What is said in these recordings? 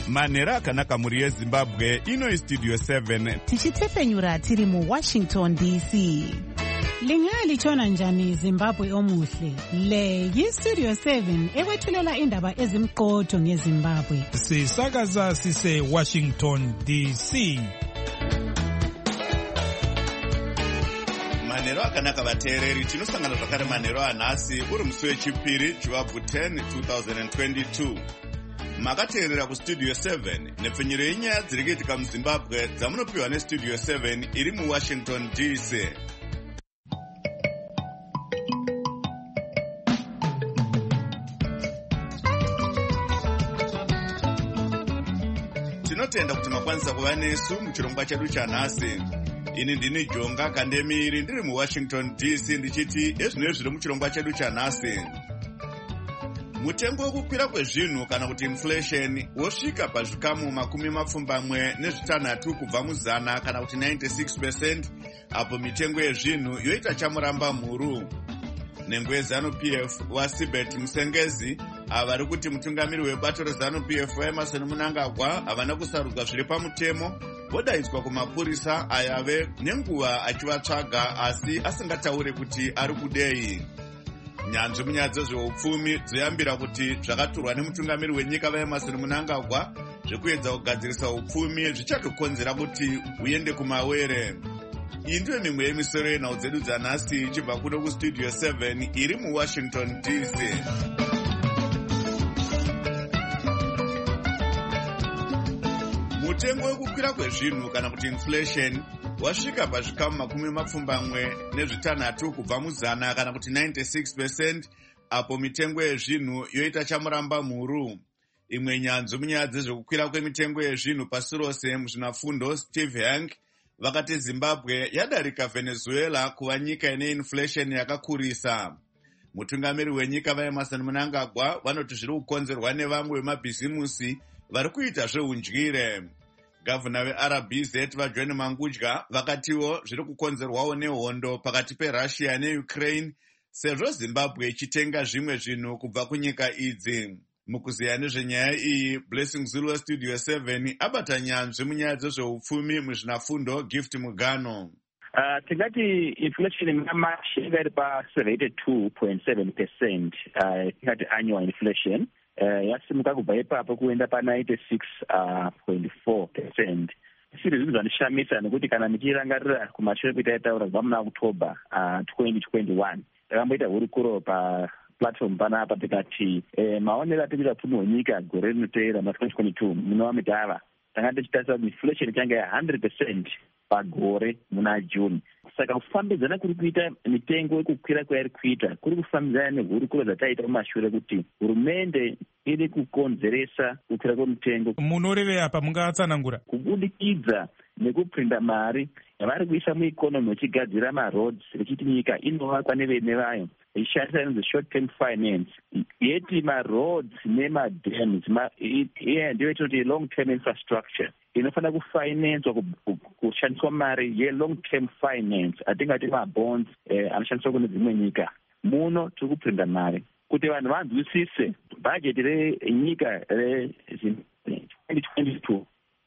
manhero akanaka mhuri yezimbabwe. Ino istudio 7 tichitefenyura tiri muWashington DC. Lingalitshona njani Zimbabwe omuhle? Le yistudio 7 ekwethulela indaba ezimqotho ngeZimbabwe. Sisakaza sise Washington DC. manhero akanaka vateereri, tinosangana zvakare manhero anhasi uri musi wechipiri chivabvu 10 2022. Makateerera kustudio 7 nepfenyuro yenyaya dziri kuitika muZimbabwe dzamunopiwa nestudio 7 iri muWashington DC. Tinotenda kuti makwanisa kuva nesu muchirongwa chedu chanhasi. Ini ndini Jonga Kandemiri ndiri muWashington DC ndichiti ezvinoi zviri muchirongwa chedu chanhasi. Mutengo wekukwira kwezvinhu kana kuti inflation wosvika pazvikamu 76 kubva muzana kana kuti 96%, apo mitengo yezvinhu yoita chamuramba mhuru. Nhengo yeZANU-PF waSibet Musengezi avari kuti mutungamiri webato reZANU-PF waEmerson Mnangagwa havana kusarudzwa zviri pamutemo, vodaidzwa kumapurisa ayave nenguva achivatsvaga asi asingataure kuti ari kudei. Nyanzvi munyaya dzezveupfumi dzoyambira kuti zvakaturwa nemutungamiri wenyika vaEmerson Mnangagwa zvekuedza kugadzirisa upfumi zvichatokonzera kuti uende kumawere. Iyi ndiyo mimwe yemisoro yenhau dzedu dzanhasi ichibva kuno kustudio 7 iri muWashington DC. Mutengo wekukwira kwezvinhu kana kuti inflation wasvika pazvikamu 76 kubva muzana kana kuti 96%, apo mitengo yezvinhu yoita chamuramba mhuru. Imwe nyanzvi munyaya dzezvekukwira kwemitengo yezvinhu pasi rose muzvinafundo Steve Hank vakati Zimbabwe yadarika Venezuela kuva nyika ine inflation yakakurisa. Mutungamiri wenyika vaEmerson Mnangagwa vanoti zviri kukonzerwa nevamwe vemabhizimusi vari kuita zveundyire. Gavhuna veRBZ vaJohn Mangudya vakatiwo zviri kukonzerwawo nehondo pakati peRussia neUkraine, sezvo Zimbabwe ichitenga zvimwe zvinhu kubva kunyika idzi. Mukuziya nezvenyaya iyi, Blessing Zulu westudio 7 abata nyanzvi munyaya dzezveupfumi muzvinafundo Gift Mugano. Tingati inflation mamashi ingari pa 72.7%, tingati annual inflation. Yasimuka kubva ipapo kuenda pa 96.4%. Zviri zvinhu zvanishamisa nekuti kana ndichirangarira kumashure kwetaitaura kubva muna October 2021 takamboita hurukuro pa platform panapa tikati maonero atinoita upfumi hwenyika gore rinoteera ma2022 munova mitava tanga tichitarisa kuti inflation ichanga ya 100% pagore muna June. Saka kufambidzana kuri kuita mitengo yekukwira kwairi kuita kuri kufambidzana nehurukuro dzataita mumashure kuti hurumende iri kukonzeresa kukwira kwemitengo. Munorevei apa mungatsanangura? Kubudikidza nekuprinda mari yavari kuisa muikonomi vachigadzira maroads vechiti nyika inovakwa nevene vayo ishandisa inonzi short term finance, yeti maroads nemadams ndiyo yatinoti long term infrastructure inofanira kufinanswa kushandiswa mari ye-long term finance atingati mabonds anoshandiswa kune dzimwe nyika. Muno tiri kuprinda mari kuti vanhu vanzwisise bhajeti renyika re-2022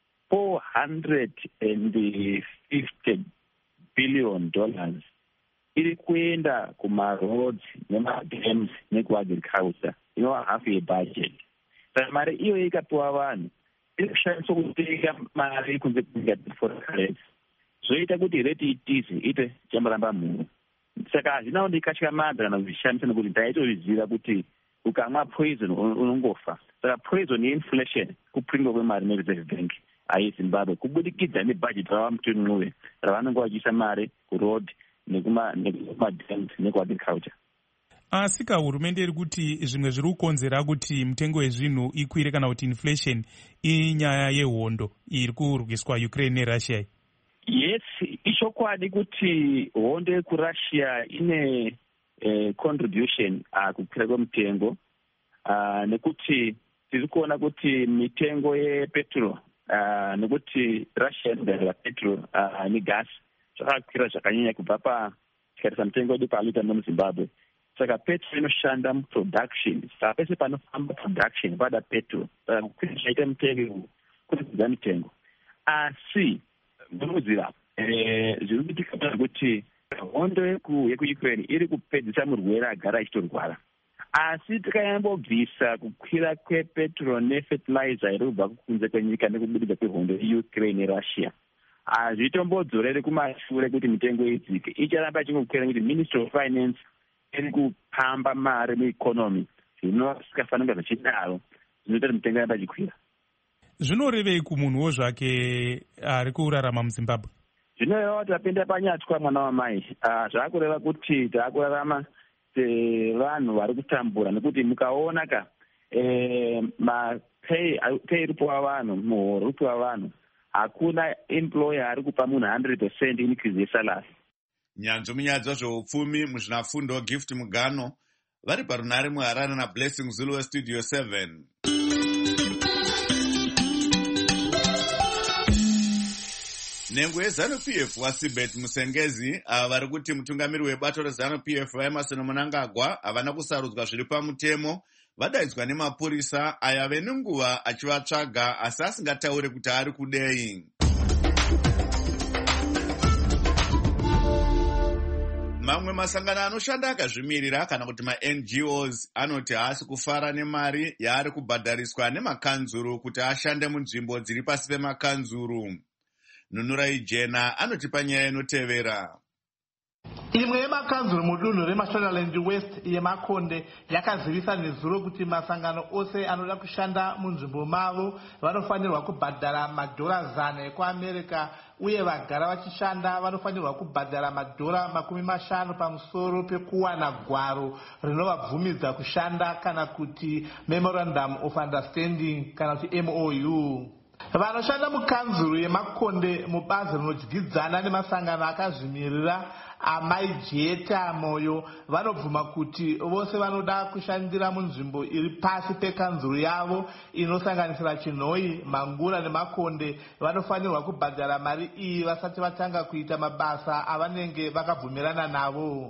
$450 billion iri kuenda kumaroads nemadams nekuagriculture, inova hafu yebudget. Saka mari iyo ikapiwa vanhu iri kushandiswa kutenga mari kunze kunyika foreign currency, zvoita kuti reti itizi ite chamuramba mhuru. Saka hazvina kundikatyamadza kana kuzvishamisa nekuti ndaitozviziva kuti ukamwa poison unongofa. Saka poison yeinflation kupringwa kwemari nereserve bank aiZimbabwe kubudikidza nebudget rava muton'uwe ravanenge vachiisa mari kuroad nekumadams nekuagriculture. Asika hurumende iri kuti zvimwe zviri kukonzera kuti mutengo wezvinhu ikwire kana kuti inflation inyaya yehondo iri kurwiswa Ukraine neRussia. Yes, ishokwadi kuti hondo yekuRussia ine contribution kukwira kwemutengo, nekuti tiri kuona kuti mitengo yepetrol nekuti Russia inogadzira petrol negas zvakakwira zvakanyanya kubva patarisa mutengo wedu palita nomuZimbabwe. Saka petrol inoshanda muproduction, saka pese panofamba production pada petrol, saka kukwira zvaita mutengo kudzidza mitengo. Asi munoziva zviri kuitika kuti hondo yekuukraine iri kupedzisa murwere agara achitorwara. Asi tikanyambobvisa kukwira kwepetrol nefertilizer iri kubva kunze kwenyika nekubudikira kwehondo yeukraine nerussia, hazvitombodzorere kumashure kuti mitengo idzike. Icharamba ichingokwira kuti ministry of finance iri kupamba mari mueconomy zvinosikafanira zvichidaro, zvinoita kuti mitengo yaramba ichikwira. Zvinorevei kumunhuwo zvake ari kurarama muZimbabwe? Zvinoreva kuti tapinda panyatwa mwana wamai. Zvakureva kuti taakurarama sevanhu vari kutambura, nekuti mukaona mapei ripowa vanhu, muhoro ripowa vanhu, hakuna employer ari kupa munhu 100% increase yesalary. Nyanzvi munyaya dzezveupfumi muzvinafundo Gift Mugano vari parunare muHarare naBlessing Zulu weStudio 7. Nhengo yeZANU-PF waSibet Musengezi ava vari kuti mutungamiri webato reZANU-PF vaEmerson Mnangagwa havana kusarudzwa zviri pamutemo vadaidzwa nemapurisa aya venenguva achivatsvaga asi asingataure kuti ari kudei. Mamwe masangano anoshanda akazvimirira kana kuti ma-NGOs anoti haasi kufara nemari yaari kubhadhariswa nemakanzuru kuti ashande munzvimbo dziri pasi pemakanzuru. Nunurai Jena anoti panyaya inotevera. Imwe yemakanzuru mudunhu reMashonaland West yeMakonde yakazivisa nezuro kuti masangano ose anoda kushanda munzvimbo mavo vanofanirwa kubhadhara madhora 100 ekuAmerica, uye vagara vachishanda vanofanirwa kubhadhara madhora 50 pamusoro pekuwana gwaro rinovabvumidza kushanda kana kuti Memorandum of Understanding kana kuti MOU. Vanoshanda mukanzuru yeMakonde mubazi rinodyidzana nemasangano akazvimirira amaijeta moyo vanobvuma kuti vose vanoda kushandira munzvimbo iri pasi pekanzuru yavo inosanganisira Chinhoi, Mangura neMakonde vanofanirwa kubhadhara mari iyi vasati vatanga kuita mabasa avanenge vakabvumirana navo.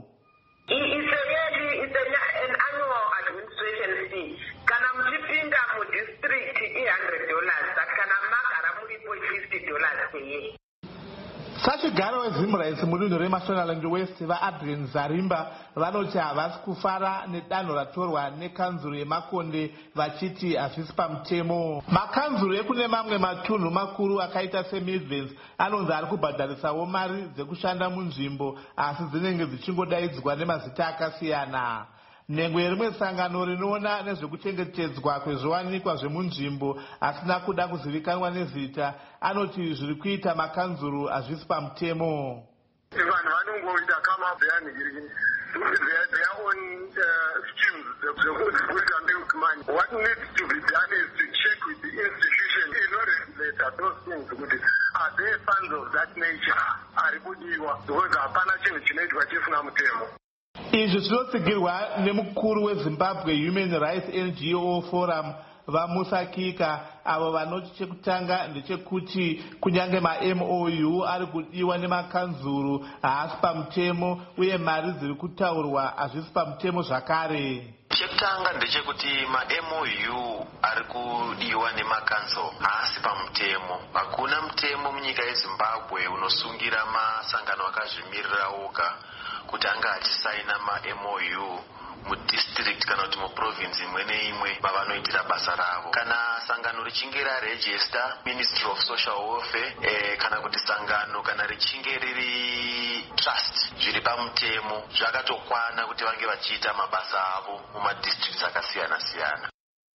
An annual administration fee. Kana mchipinda mu district $100 kana makara mulipo $50 per year. Sachigaro weZimraisi mudunhu reMashonaland West vaAdrian Zarimba vanoti havasi kufara nedanho ratorwa nekanzuru yeMakonde vachiti hazvisi pamutemo. Makanzuru ekune mamwe matunhu makuru akaita seMidlands anonzi ari kubhadharisawo mari dzekushanda munzvimbo asi dzinenge dzichingodaidzwa nemazita akasiyana. Nhengo yerimwe sangano rinoona nezvekuchengetedzwa kwezviwanikwa zvemunzvimbo asina kuda kuzivikanwa nezita anoti zviri kuita makanzuru hazvisi pamutemo. Vanhu vanongoita kamabhayani their own schemes zvekudzikurira milk money. What needs to be done is to check with the institution inoregulate those things kuti are there funds of that nature ari kudiwa, because hapana chinhu chinoitwa chisina mutemo. Izvi zvinotsigirwa nemukuru weZimbabwe Human Rights NGO Forum vaMusa Kika, avo vanoti chekutanga ndechekuti kunyange ma-MOU ari kudiwa nemakanzuru haasi pamutemo uye mari dziri kutaurwa hazvisi pamutemo zvakare. Chekutanga ndechekuti ma-MOU ari kudiwa nemakanzuru haasi pamutemo. Hakuna mutemo munyika yeZimbabwe unosungira masangano akazvimirira oga kuti anga achisaina ma-MOU mudistrict kana kuti muprovince imwe neimwe mavanoitira basa ravo. Kana sangano richinge raregister Ministry of Social Welfare kana kuti sangano kana richinge riri trust zviri pamutemo zvakatokwana kuti vange vachiita mabasa avo mumadistricts akasiyana siyana.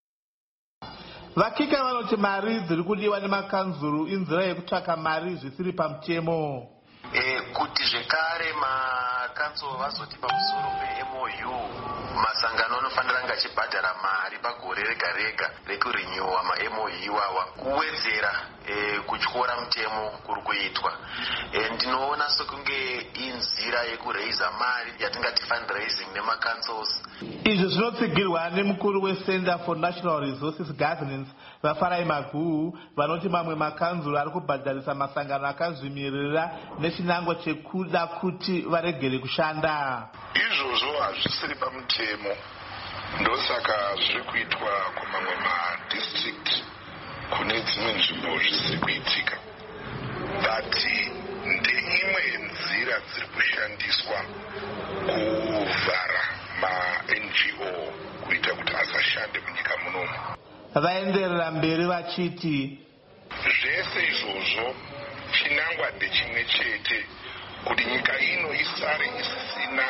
Vakika vanoti mari dziri kudiwa nemakanzuru inzira yekutsvaka mari zvisiri pamutemo. Kuti zvekare makanzuru vazoti pamusoro peMOU masangano anofanira kunge achibhadhara mari pagore rega rega rekurenyuwa maMOU awa kuwedzera kutyora mutemo kuri kuitwa. Ndinoona sokunge inzira yekureiza mari yatingati fundraising nemakanzels. Izvi zvinotsigirwa nemukuru weCenter for National Resources Governance vaFarai Maguhu vanoti mamwe makanzuru ari kubhadharisa masangano akazvimirira nechinangwa chekuda kuti varegere kushanda. Izvozvo hazvisiri pamutemo, ndosaka zviri kuitwa kumamwe madistrict kune dzimwe nzvimbo zvisiri kuitika, but ndeimwe yenzira dziri kushandiswa kuvhara ma-NGO kuita kuti asashande munyika munomu. Vaenderera mberi vachiti zvese izvozvo chinangwa ndechimwe chete, kuti nyika ino isare isisina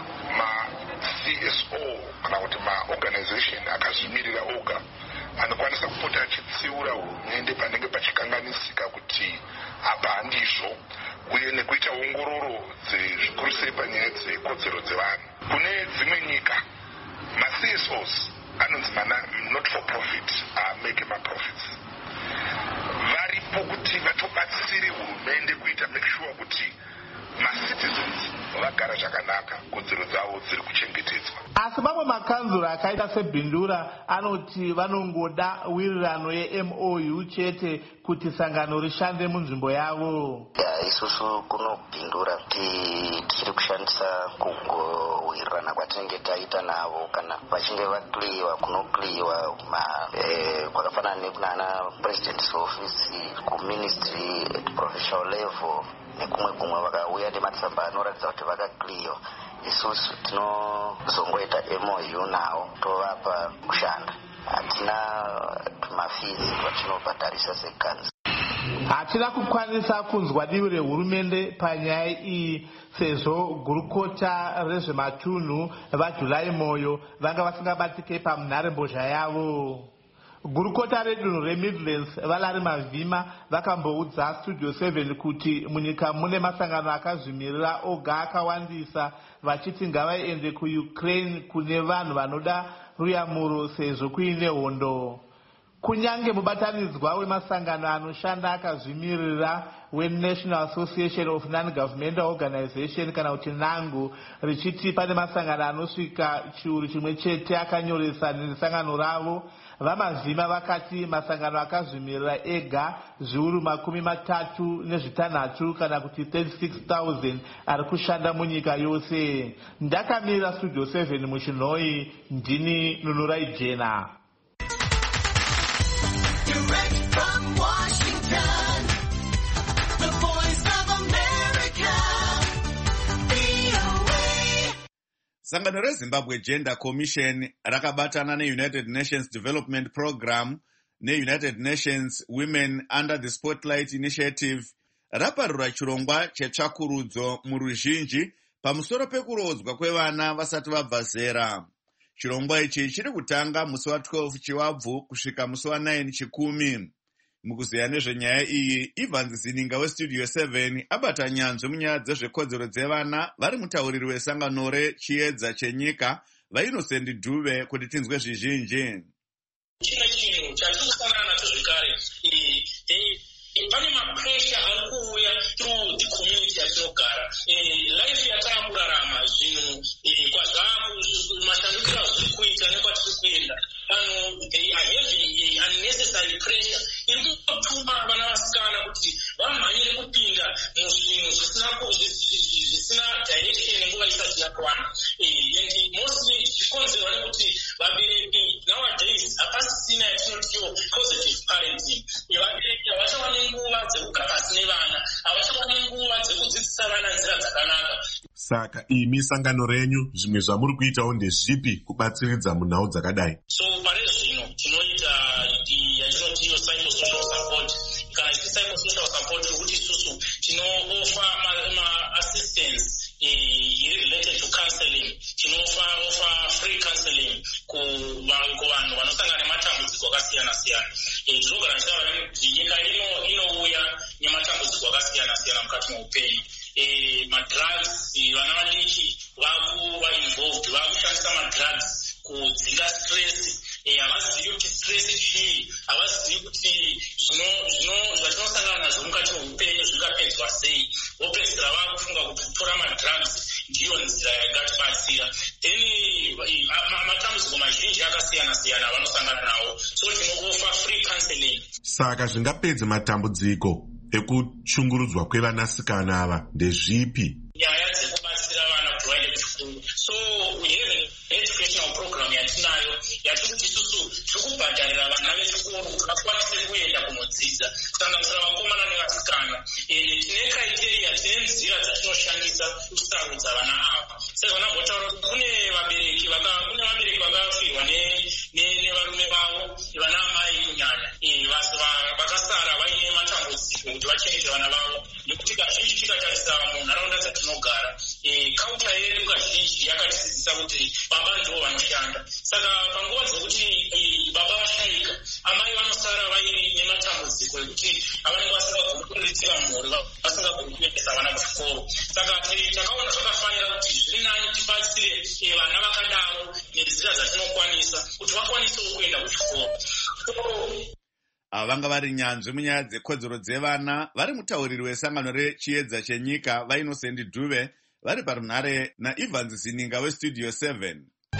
ma-CSO kana kuti ma-organization akazvimirira oga anokwanisa kupota achitsiura hurumende panenge pachikanganisika kuti apa handizvo, uye nekuita ongororo zvikuru sei panyaya dzekodzero dzevanhu. Kune dzimwe nyika ma-CSOs anonzi not for profit, make ma-profits, varipo kuti vatobatsire hurumende kuita make sure kuti ma-citizens vagara zvakanaka, kodzero dzavo dziri kuchengetedzwa. Asi mamwe makanzura akaita sebhindura anoti vanongoda wirirano yeMOU chete kuti sangano rishande munzvimbo yavo. Isusu kunobhindura tichiri kushandisa kungowirirana kwatinenge taita navo kana vachinge vakliyiwa, kunokliyiwa kwakafanana nekunana president's office, kuministry at professional level nekumwe vakauya nematsamba anoratidza kuti vakakliyiwa. Isusu tinozongoita MOU nawo tovapa kushanda, hatina tumafizi twatinobhadharisa sekanzi. Hatina kukwanisa kunzwa divi rehurumende panyaya iyi sezvo gurukota rezvematunhu vaJulai Moyo vanga vasingabatike pamunharembozha yavo. Gurukota redunhu reMidlands Valari Mavhima vakamboudza Studio 7 kuti munyika mune masangano akazvimirira oga akawandisa, vachiti ngavaende kuUkraine kune vanhu vanoda ruyamuro sezvo kuine hondo. Kunyange mubatanidzwa wemasangano anoshanda akazvimirira weNational Association of Non-Governmental Organization kana kuti NANGO richiti pane masangano anosvika chiuru chimwe chete akanyoresa nesangano ravo, vaMavhima vakati masangano akazvimirira ega zviuru 36 kana kuti 36,000 ari kushanda munyika yose. Ndakamirira Studio 7 muChinhoi, ndini Nunurai Jena. Direct from Washington, the voice of America, VOA. Sangano reZimbabwe Gender Commission rakabatana neUnited Nations Development Program neUnited Nations Women Under the Spotlight Initiative raparura chirongwa chetsvakurudzo muruzhinji pamusoro pekurodzwa kwevana vasati vabva zera. Chirongwa ichi chiri kutanga musi wa12 chiwabvu kusvika musi wa9 chikumi. Mukuzeya nezvenyaya iyi, Evans Zininga weStudio 7 abata nyanzvi munyaya dzezvekodzero dzevana vari mutauriri wesangano rechiedza chenyika vaInnocent Dube kuti tinzwe zvizhinji. Chine chinhu chatiri kusangana nacho zvekare, pane mapresha ari kuuya through the community yatinogara. Life yataakurarama zvinhu mashandukiro azviri kuita nekwatiri kuenda, they are having unnecessary pressure iri kutuma vana vasikana kuti vamhanyire kupinda muzvinhu zvisina direction nguva isati yakwana. And mostly zvikonzerwa nekuti vabereki nowadays hapasisina yatinotiwo positive parenting. Vabereki havachava nenguva dzekugara pasi nevana, havachava nenguva dzekudzidzisa vana nzira dzakanaka. Saka imi sangano renyu zvimwe zvamuri kuitawo ndezvipi kubatsiridza munhau dzakadai? So pare zvino tinoita yatinotiyo psychosocial support. Kana ichi psychosocial support rokuti isusu tinooffer ma-assistance related to counseling. Tinooffer free counseling kuvanhu vanosangana nematambudziko akasiyana-siyana. Tinogara tichitaura kuti nyika inouya nematambudziko akasiyana-siyana mukati meupenyu. Madrugs, vana vadiki vainvolved, vakushandisa madrugs kudzinga stress. Havazivi kuti stress chii, havazivi kuti zvatinosangana nazvo mukati meupenyu zvingapedzwa sei. Vopedzisira vakufunga kuti kutora madrugs ndiyo nzira yakatibatsira. Then matambudziko mazhinji akasiyana-siyana vanosangana nawo, so tinooffer free counseling. Saka zvingapedza matambudziko ekuchungurudzwa kwevanasikana ava ndezvipi? Nyaya dzekubatsira vana kuti vaende kuchikoro. So we have an educational program yatinayo yatiri kuti isusu tiri kubhadharira vana vechikoro zvikoro kuti vakwanise kuenda kunodzidza kusanganisira vakomana nevasikana. Tine criteria, tine nzira dzatinoshandisa kusarudza vana ava. Sezvanambotaura kuti kune vabereki vakafirwa nevarume vavo, vana amai kunyanya, vakasara vaine matambudziko kuti vachengete vana vavo, nekuti kazhinji tikatarisa munharaunda dzatinogara kauta yedu kazhinji yakatidzidzisa kuti baba ndivo vanoshanda. Saka panguva dzekuti baba vashaika, amai vanosara vaine nematambudziko ekuti avanenge vasingagoni kuriritira mhuri, vasingagoni kuendesa vana kuchikoro. Saka takaona zvakafanira kuti zviri nani tibatsire vana vakadaro nenzira dzatinokwanisa kuti vakwanisewo kuenda kuchikoro. Ava vanga vari nyanzvi munyaya dzekodzero dzevana vari mutauriri wesangano rechiedza chenyika vainosendi Dhuve vari parunhare naEvans Zininga weStudio 7.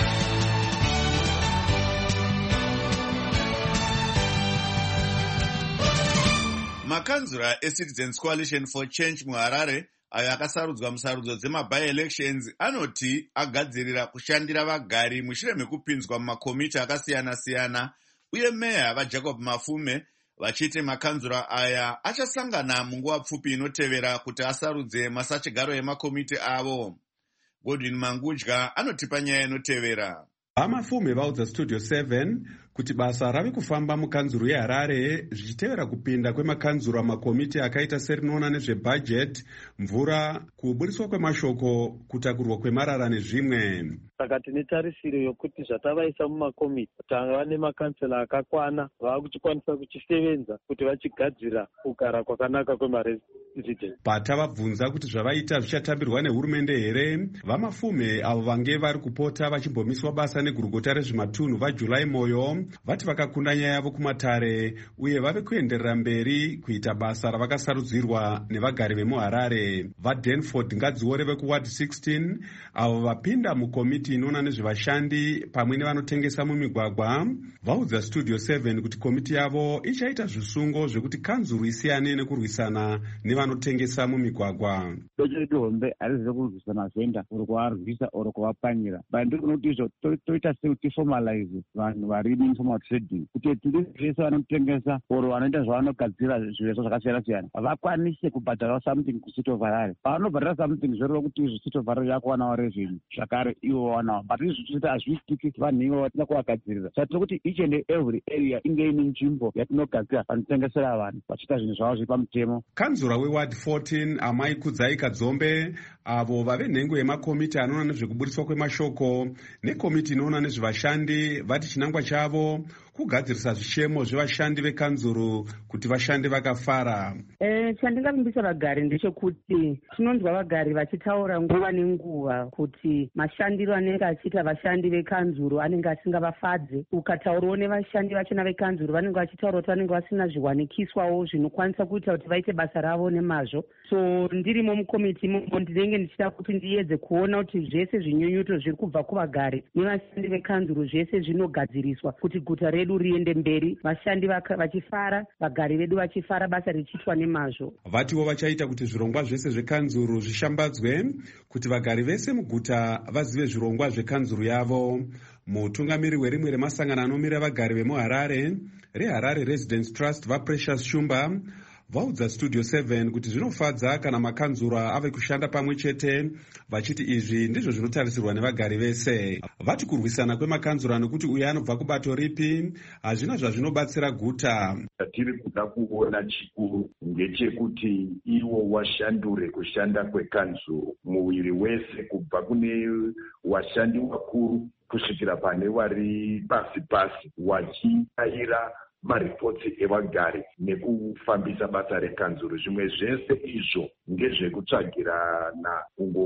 Makanzura eCitizens Coalition for Change muHarare ayo akasarudzwa musarudzo dzema-by-elections anoti agadzirira kushandira vagari mushure mekupinzwa mumakomiti akasiyana-siyana, uye meya vaJacob Mafume vachiti makanzura aya achasangana munguva pfupi inotevera kuti asarudze masachigaro emakomiti avo. Godwin Mangudya anotipa nyaya inotevera. Mafume vaudza Studio 7 kuti basa rave kufamba mukanzuro yeHarare zvichitevera kupinda kwemakanzuro makomiti akaita serinoona nezvebhajeti, mvura, kuburiswa kwemashoko, kutakurwa kwemarara nezvimwe. Saka tine tarisiro yokuti zvatavaisa mumakomiti tava nemakansela akakwana vakuchikwanisa kuchisevenza kuti vachigadzira kugara kwakanaka kwemaresidenti. Patavabvunza kuti zvavaita zvichatambirwa nehurumende here, vaMafume avo vange vari kupota vachimbomiswa basa negurugota rezvimatunhu vaJulai Moyo vati vakakunda nyaya yavo kumatare uye vave kuenderera mberi kuita basa ravakasarudzirwa nevagari vemuHarare. VaDanford Ngadziore vekuward 16 avo vapinda mukomiti inoona nezvevashandi pamwe nevanotengesa mumigwagwa vaudza Studio 7 kuti komiti yavo ichaita zvisungo zvekuti kanzuru isiyane nekurwisana nevanotengesa mumigwagwa. Hombe harizi kurwisana zvenda uri kuvarwisa uri kuvapanyira bandiri kunoti izvo toita sekuti formalize vanhu vari informal trading kuti tiri zvese vanotengesa oro vanoita zvavanogadzira zviveso zvakasiyana-siyana vakwanise kubhadhara something kuCity of Harare. Pavanobhadhara something zvoreva kuti izvo City of Harare yakuwanawo revenue zvakare ivo wanawo, but izvo zvoti hazviitiki vanhu ivo vatina kuvagadzirira. Saka tiri kuti each and every area inge ine nzvimbo yatinogadzira vanotengesera vanhu vachiita zvinhu zvavo zviri pamutemo. Kanzura weward 14 Amai Kudzai Kadzombe avo vave nhengo yemakomiti anoona nezvekuburiswa kwemashoko nekomiti inoona nezvevashandi vati chinangwa chavo kugadzirisa zvishemo zvevashandi vekanzuru kuti vashande vakafara. Chandingavimbisa vagari ndechekuti tinonzwa vagari vachitaura nguva nenguva kuti mashandiro anenge achiita vashandi vekanzuru anenge asingavafadze. Ukataurawo nevashandi vachona vekanzuru vanenge vachitaura kuti vanenge vasina zviwanikiswawo zvinokwanisa kuita kuti vaite basa ravo nemazvo. So ndirimo mukomiti imomo ndinenge ndichida kuti ndiedze kuona kuti zvese zvinyunyuto zviri kubva kuvagari nevashandi vekanzuru zvese zvinogadziriswa kuti guta redu riende mberi, vashandi vachifara, vagari vedu vachifara, basa richiitwa nemazvo. Vatiwo vachaita kuti zvirongwa zvese zvekanzuru zvishambadzwe kuti vagari vese muguta vazive zvirongwa zvekanzuru yavo. Mutungamiri werimwe remasangano anomira vagari vemuHarare reHarare Residence Trust vaPrecious Shumba vaudza Studio 7 kuti zvinofadza kana makanzura ave kushanda pamwe chete vachiti izvi ndizvo zvinotarisirwa nevagari vese. Vati kurwisana kwemakanzura nekuti uyo anobva kubato ripi hazvina zvazvinobatsira guta. Tiri kuda kuona chikuru ngechekuti iwo washandure kushanda kwekanzuru muviri wese kubva kune washandi wakuru kusvikira pane vari pasi wachiaira maripotsi evagari nekufambisa basa rekanzuru. Zvimwe zvese izvo ngezvekutsvagirana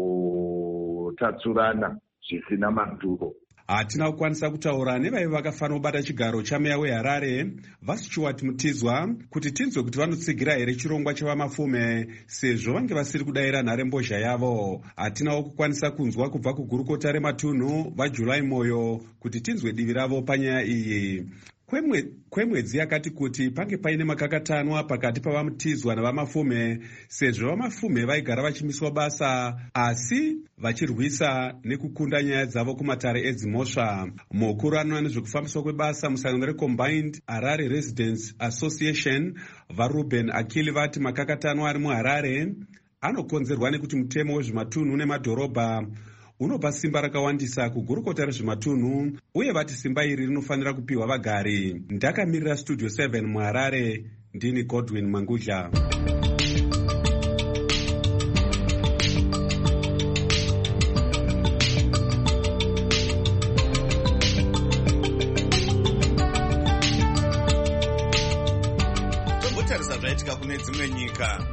kungotatsurana zvisina madhuro. Hatina kukwanisa kutaura nevaive vakafanira kubata chigaro chameya weHarare Vasichiwati Mutizwa kuti tinzwe kuti vanotsigira here chirongwa chavaMafume sezvo vange vasiri kudayira nharembozha yavo. Hatinawo kukwanisa kunzwa kubva kugurukota rematunhu vaJulai Moyo kuti tinzwe divi ravo panyaya iyi. kwemwedzi yakati kuti pange paine makakatanwa pakati pavamutidzwa navamafume, sezvo vamafume vaigara vachimiswa basa asi vachirwisa nekukunda nyaya dzavo kumatare edzimhosva. Mukuru anoona nezvekufambiswa kwebasa musangano recombined Harare Residents Association vaRuben Akili vati makakatanwa ari muHarare anokonzerwa nekuti mutemo wezvimatunhu nemadhorobha unopa simba rakawandisa kugurukota rezvimatunhu, uye vati simba iri rinofanira kupiwa vagari. Ndakamirira Studio 7 muHarare, ndini Godwin Mangudla. Tombotarisa zvaitika kune dzimwe nyika.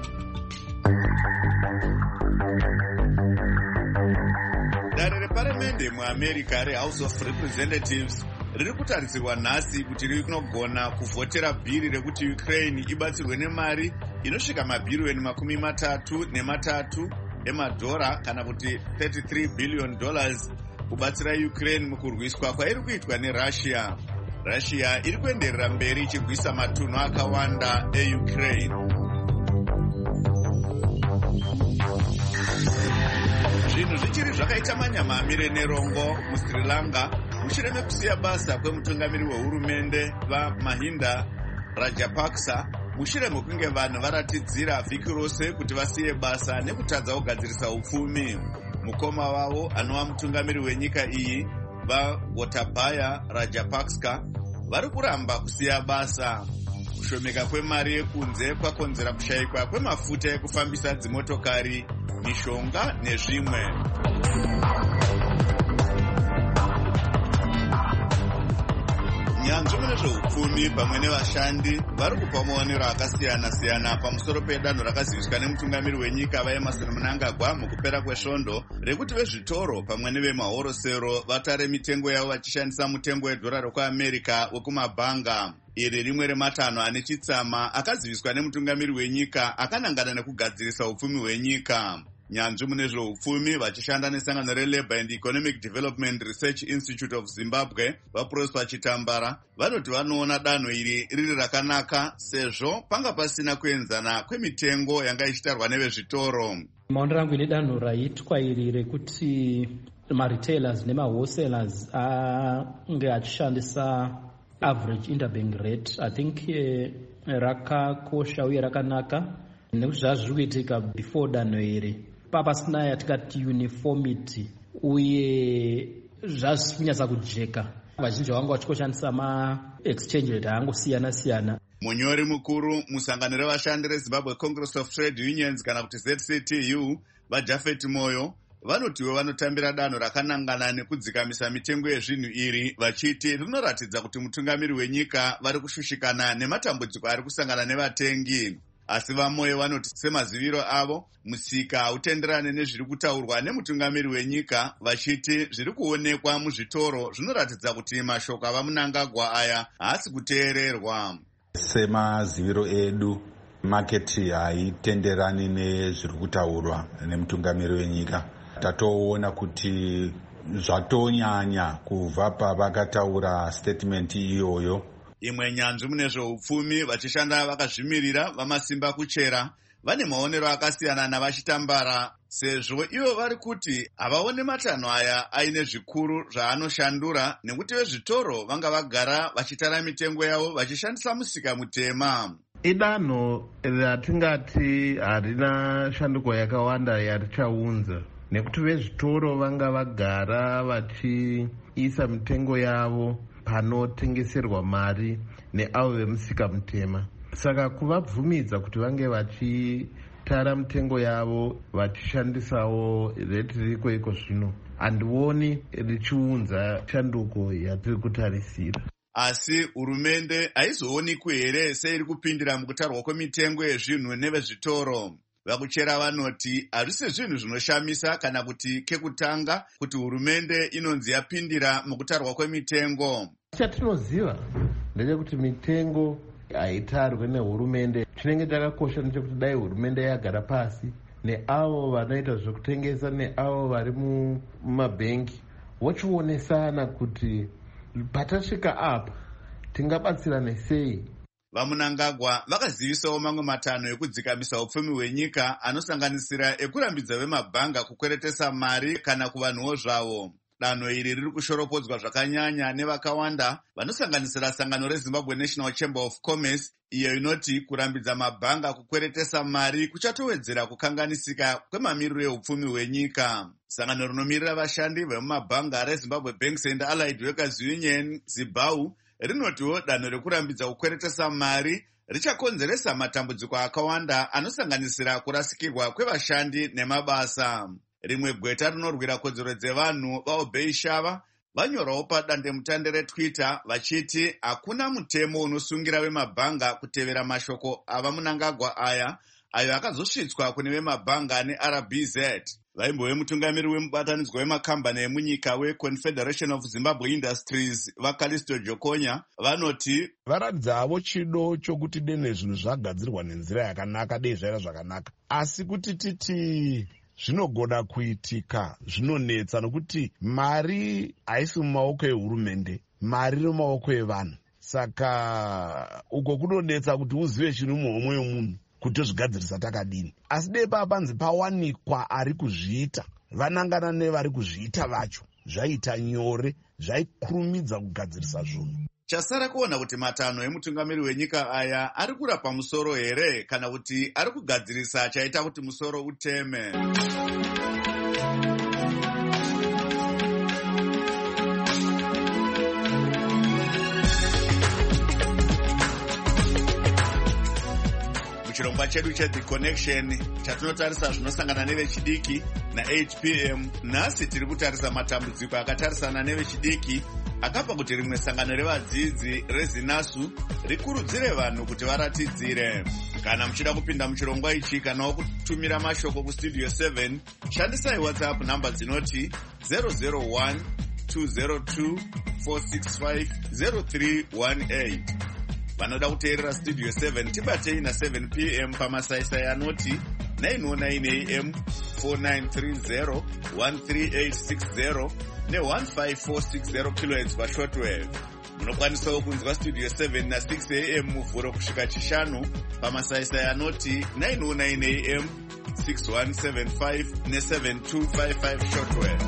Dare reparamende muAmerica reHouse of Representatives riri kutarisirwa nhasi kuti riri kunogona kuvhotera bhiri rekuti Ukraine ibatsirwe nemari inosvika mabhiriyoni $33 emadhora kana kuti $33 billion kubatsira Ukraine mukurwiswa kwairi kuitwa neRussia. Russia iri kuenderera mberi ichirwisa matunhu akawanda eUkraine. Zvinhu zvichiri zvakaita manyamamire nerongo muSri Lanka mushure mekusiya basa kwemutungamiri wehurumende vaMahinda Rajapaksa mushure mekunge vanhu varatidzira vhiki rose kuti vasiye basa nekutadza kugadzirisa upfumi. Mukoma wavo anova mutungamiri wenyika iyi vaGotabaya Rajapaksa vari kuramba kusiya basa. Kushomeka kwemari yekunze kwakonzera kushayikwa kwemafuta ekufambisa dzimotokari, mishonga nezvimwe. Nyanzvi mune zveupfumi pamwe nevashandi vari kupa maonero akasiyana-siyana pamusoro pedanho rakaziviswa nemutungamiri wenyika vaEmerson Mnangagwa mukupera kwesvondo rekuti vezvitoro pamwe nevemahorosero vatare mitengo yavo vachishandisa mutengo wedhora rekuAmerica wekumabhanga. Iri rimwe rematanho ane chitsama akaziviswa nemutungamiri wenyika akanangana nekugadzirisa upfumi hwenyika. Nyanzvi mune zveupfumi vachishanda nesangano reLabour and Economic Development Research Institute of Zimbabwe vaProsper Chitambara vanoti vanoona danho iri riri rakanaka sezvo panga pasina kuenzana kwemitengo yanga ichitarwa nevezvitoro. Maonero angu ine danho raitwa iri rekuti maretailers nemawholesalers ange achishandisa average interbank rate, I think rakakosha uye rakanaka nekuti zvazviri kuitika before danho iri papasina yatikati uniformity uye zvazvisi kunyatsa kujeka. Vazhinji vanga vachikoshandisa ma-exchange rate angosiyana-siyana. Munyori mukuru musangano revashandi reZimbabwe Congress of Trade Unions kana kuti ZCTU vaJafet Moyo vanotiwo vanotambira danho rakanangana nekudzikamisa mitengo yezvinhu iri vachiti rinoratidza kuti mutungamiri wenyika vari kushushikana nematambudziko ari kusangana nevatengi. Asi vaMoyo vanoti semaziviro avo musika hautenderane nezviri kutaurwa nemutungamiri wenyika vachiti zviri kuonekwa muzvitoro zvinoratidza kuti mashoko avaMnangagwa aya haasi kuteererwa. Semaziviro edu maketi haitenderani nezviri kutaurwa nemutungamiri wenyika. Tatoona kuti zvatonyanya kubva pavakataura statement iyoyo. Imwe nyanzvi mune zveupfumi vachishanda vakazvimirira vamasimba kuchera vane maonero akasiyana navachitambara sezvo ivo vari kuti havaone matanho aya aine zvikuru zvaanoshandura nekuti vezvitoro vanga vagara vachitara mitengo yavo vachishandisa musika mutema. Idanho ratingati harina shanduko yakawanda yarichaunza nekuti vezvitoro vanga vagara vachiisa mitengo yavo panotengeserwa mari neavo vemusika mutema. Saka kuvabvumidza kuti vange vachitara mitengo yavo vachishandisawo reti riko iko zvino handioni richiunza shanduko yatiri kutarisira. Asi hurumende haizoonekwi here seiri kupindira mukutarwa kwemitengo yezvinhu nevezvitoro. Vakuchera vanoti hazvisi zvinhu zvinoshamisa kana kuti kekutanga kuti hurumende inonzi yapindira mukutarwa kwemitengo. Chatinoziva ndechekuti mitengo haitarwe nehurumende. Chinenge chakakosha ndechekuti dai hurumende yagara pasi neavo vanoita zvekutengesa neavo vari mumabhengi vochionesana kuti patasvika apa tingabatsirane sei. vamunangagwa vakazivisawo mamwe matanho ekudzikamisa upfumi hwenyika anosanganisira ekurambidza vemabhanga kukweretesa mari kana kuvanhuwo zvavo. Danho iri riri kushoropodzwa zvakanyanya nevakawanda vanosanganisira sangano reZimbabwe National Chamber of Commerce, iyo inoti kurambidza mabhanga kukweretesa mari kuchatowedzera kukanganisika kwemamiriro eupfumi hwenyika. Sangano rinomirira vashandi vemumabhanga reZimbabwe Banks and Allied Workers Union, ZIBAU, rinotiwo danho rekurambidza kukweretesa mari richakonzeresa matambudziko akawanda anosanganisira kurasikirwa kwevashandi nemabasa. Rimwe gweta rinorwira kodzero dzevanhu vaobei shava vanyorawo padandemutande reTwitter vachiti hakuna mutemo unosungira vemabhanga kutevera mashoko avamunangagwa aya ayo akazosvitswa kune vemabhanga neRBZ. Vaimbo vemutungamiri wemubatanidzwa wemakambani emunyika weConfederation of Zimbabwe Industries vaCalisto Jokonya vanoti varatidza havo chido chokuti dene zvinhu zvagadzirwa nenzira yakanaka dei zvaira zvakanaka, asi kuti titi zvinogona kuitika zvinonetsa nokuti mari haisi mumaoko ehurumende, mari iri mumaoko evanhu. Saka uko kunonetsa kuti uzive chiri muhomwe yomunhu kuti tozvigadzirisa takadini. Asi dei papanzi pawanikwa ari kuzviita, vanangana nevari kuzviita vacho, zvaita nyore, zvaikurumidza kugadzirisa zvinhu. Chasara kuona kuti matanho emutungamiri wenyika aya ari kurapa musoro here kana kuti ari kugadzirisa chaita kuti musoro uteme. Muchirongwa chedu cheThe Connection chatinotarisa zvinosangana nevechidiki na8 p.m. nhasi tiri kutarisa matambudziko akatarisana nevechidiki akapa kuti rimwe sangano revadzidzi reZinasu rikurudzire vanhu kuti varatidzire. Kana muchida kupinda muchirongwa ichi kanawo kutumira mashoko kustudio 7, shandisai WhatsApp namba dzinoti 001 202 465 0318. Vanoda kuteerera studio 7 tibatei na7 p.m. pamasaisai anoti 909 am 4930 13860 ne15460 kHz pashortwave. Munokwanisawo kunzwa studio 7 na6 am muvhuro kusvika chishanu pamasaisai anoti 909 am 6175 ne7255 shortwave.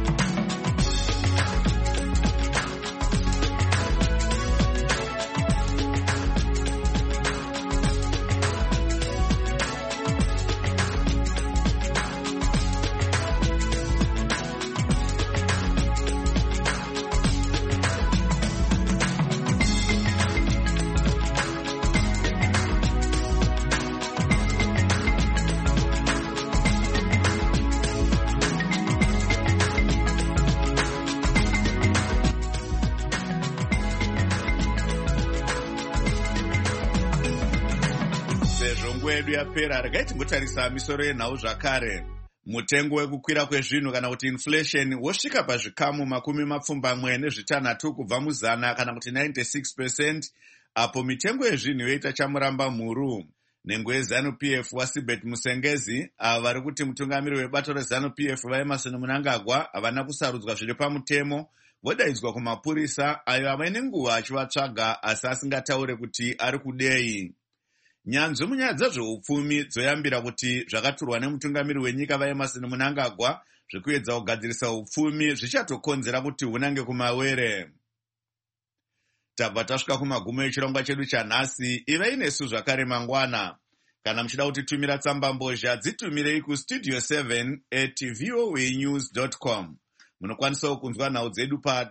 Yedu yapera regai timbotarisa misoro yenhau zvakare. Mutengo wekukwira kwezvinhu kana kuti inflation wosvika pazvikamu 76 kubva muzana kana kuti 96%, apo mitengo yezvinhu yoita chamuramba mhuru. Nengo yeZANU-PF waSibet Musengezi ava vari kuti mutungamiri webato reZANU-PF vaEmmerson Mnangagwa havana kusarudzwa zviri pamutemo, vodaidzwa kumapurisa ayo ava nenguva achivatsvaga asi asingataure kuti ari kudei. Nyanzvi munyaya dzezveupfumi dzoyambira kuti zvakaturwa nemutungamiri wenyika vaEmmerson Mnangagwa zvekuedza kugadzirisa upfumi zvichatokonzera kuti hunange kumawere. Tabva tasvika kumagumo echirongwa chedu chanhasi. Ivei nesu zvakare mangwana. Kana muchida kutitumira tsamba mbozha dzitumirei kustudio 7@voanews.com. Munokwanisawo kunzwa nhau dzedu pa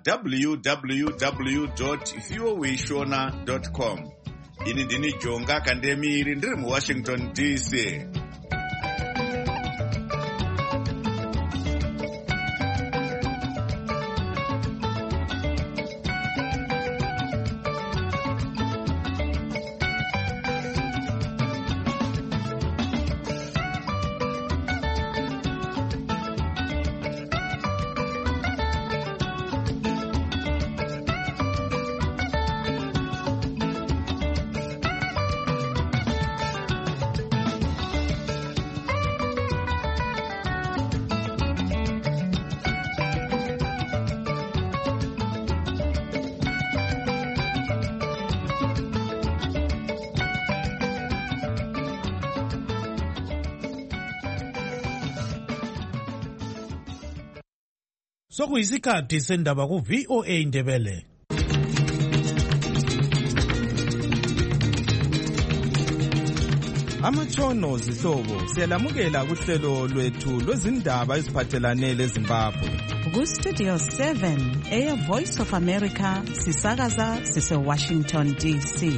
www.voashona.com. Ini ndini Jonga Kandemiri ndiri muWashington DC. sokuyisikhathi sendaba ku-VOA Indebele. Amatshono zihlobo siyalamukela kuhlelo lwethu lwezindaba eziphathelane leZimbabwe. Ku-Studio 7 Air Voice of America sisakaza sise-Washington DC.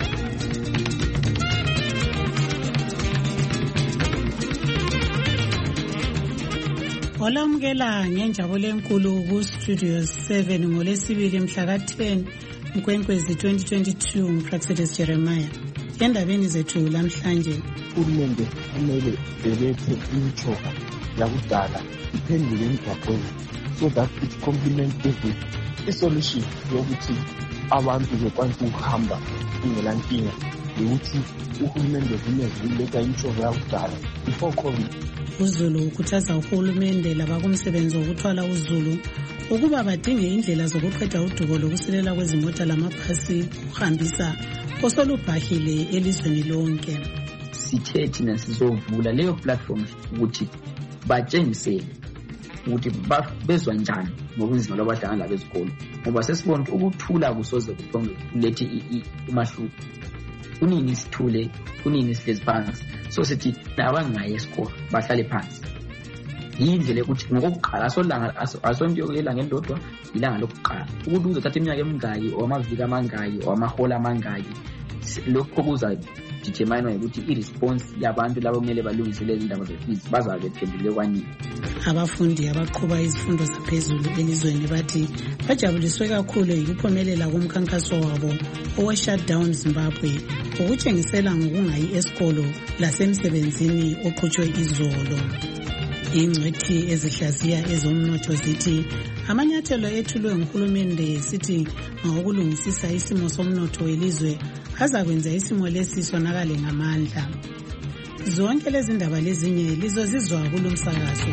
Olamukela ngenjabulo enkulu ku-Studio 7 ngolesibili mhla ka-10 Nkwenkwezi 2022 Praxedes Jeremiah. Endabeni zethu lamhlanje, urhulumente kumele belethe imitshova yakudala iphendule emgwaqweni so that it complement isolution yokuthi abantu bekwanisa ukuhamba ingelankinga yokuthi urhulumente kumele uletha imitshova yakudala before COVID. uZulu ukhuthaza uhulumende labakumsebenzi wokuthwala uZulu ukuba badinge indlela zokuqeda udubo lokusilela kwezimota lamabhasi ukuhambisa osolubhahile elizweni lonke. Sithe thina sizovula leyo platform ukuthi batshengisele ukuthi bezwa njani ngobunzima lwabadala labezikolo, ngoba sesibona ukuthula kusoze kulethe umahluko. Kunini sithule, kunini sihlezi phansi, so sithi nabangayi esikolo bahlale phansi. Yindlela ukuthi ngokuqala asonto yelanga elilodwa ilanga lokuqala ukuthi uzothatha iminyaka emingaki or amaviki amangaki or amahola amangaki, lokho kuza determine ukuthi i-response yabantu labo kumele balungisele izindaba zefizi bazabe bephendule kwanini. Abafundi abaqhuba izifundo zaphezulu elizweni bathi bajabuliswe kakhulu yikuphumelela komkhankaso wabo owe-shutdown Zimbabwe ukutshengisela ngokungayi esikolo lasemsebenzini oqhutshwe izolo. Ingcwethi ezihlaziya ezomnotho zithi amanyathelo ethulwe nguhulumende sithi ngokulungisisa isimo somnotho welizwe azakwenza isimo lesi sonakale ngamandla. Zonke lezi ndaba lezinye lizozizwa kulomsakazo.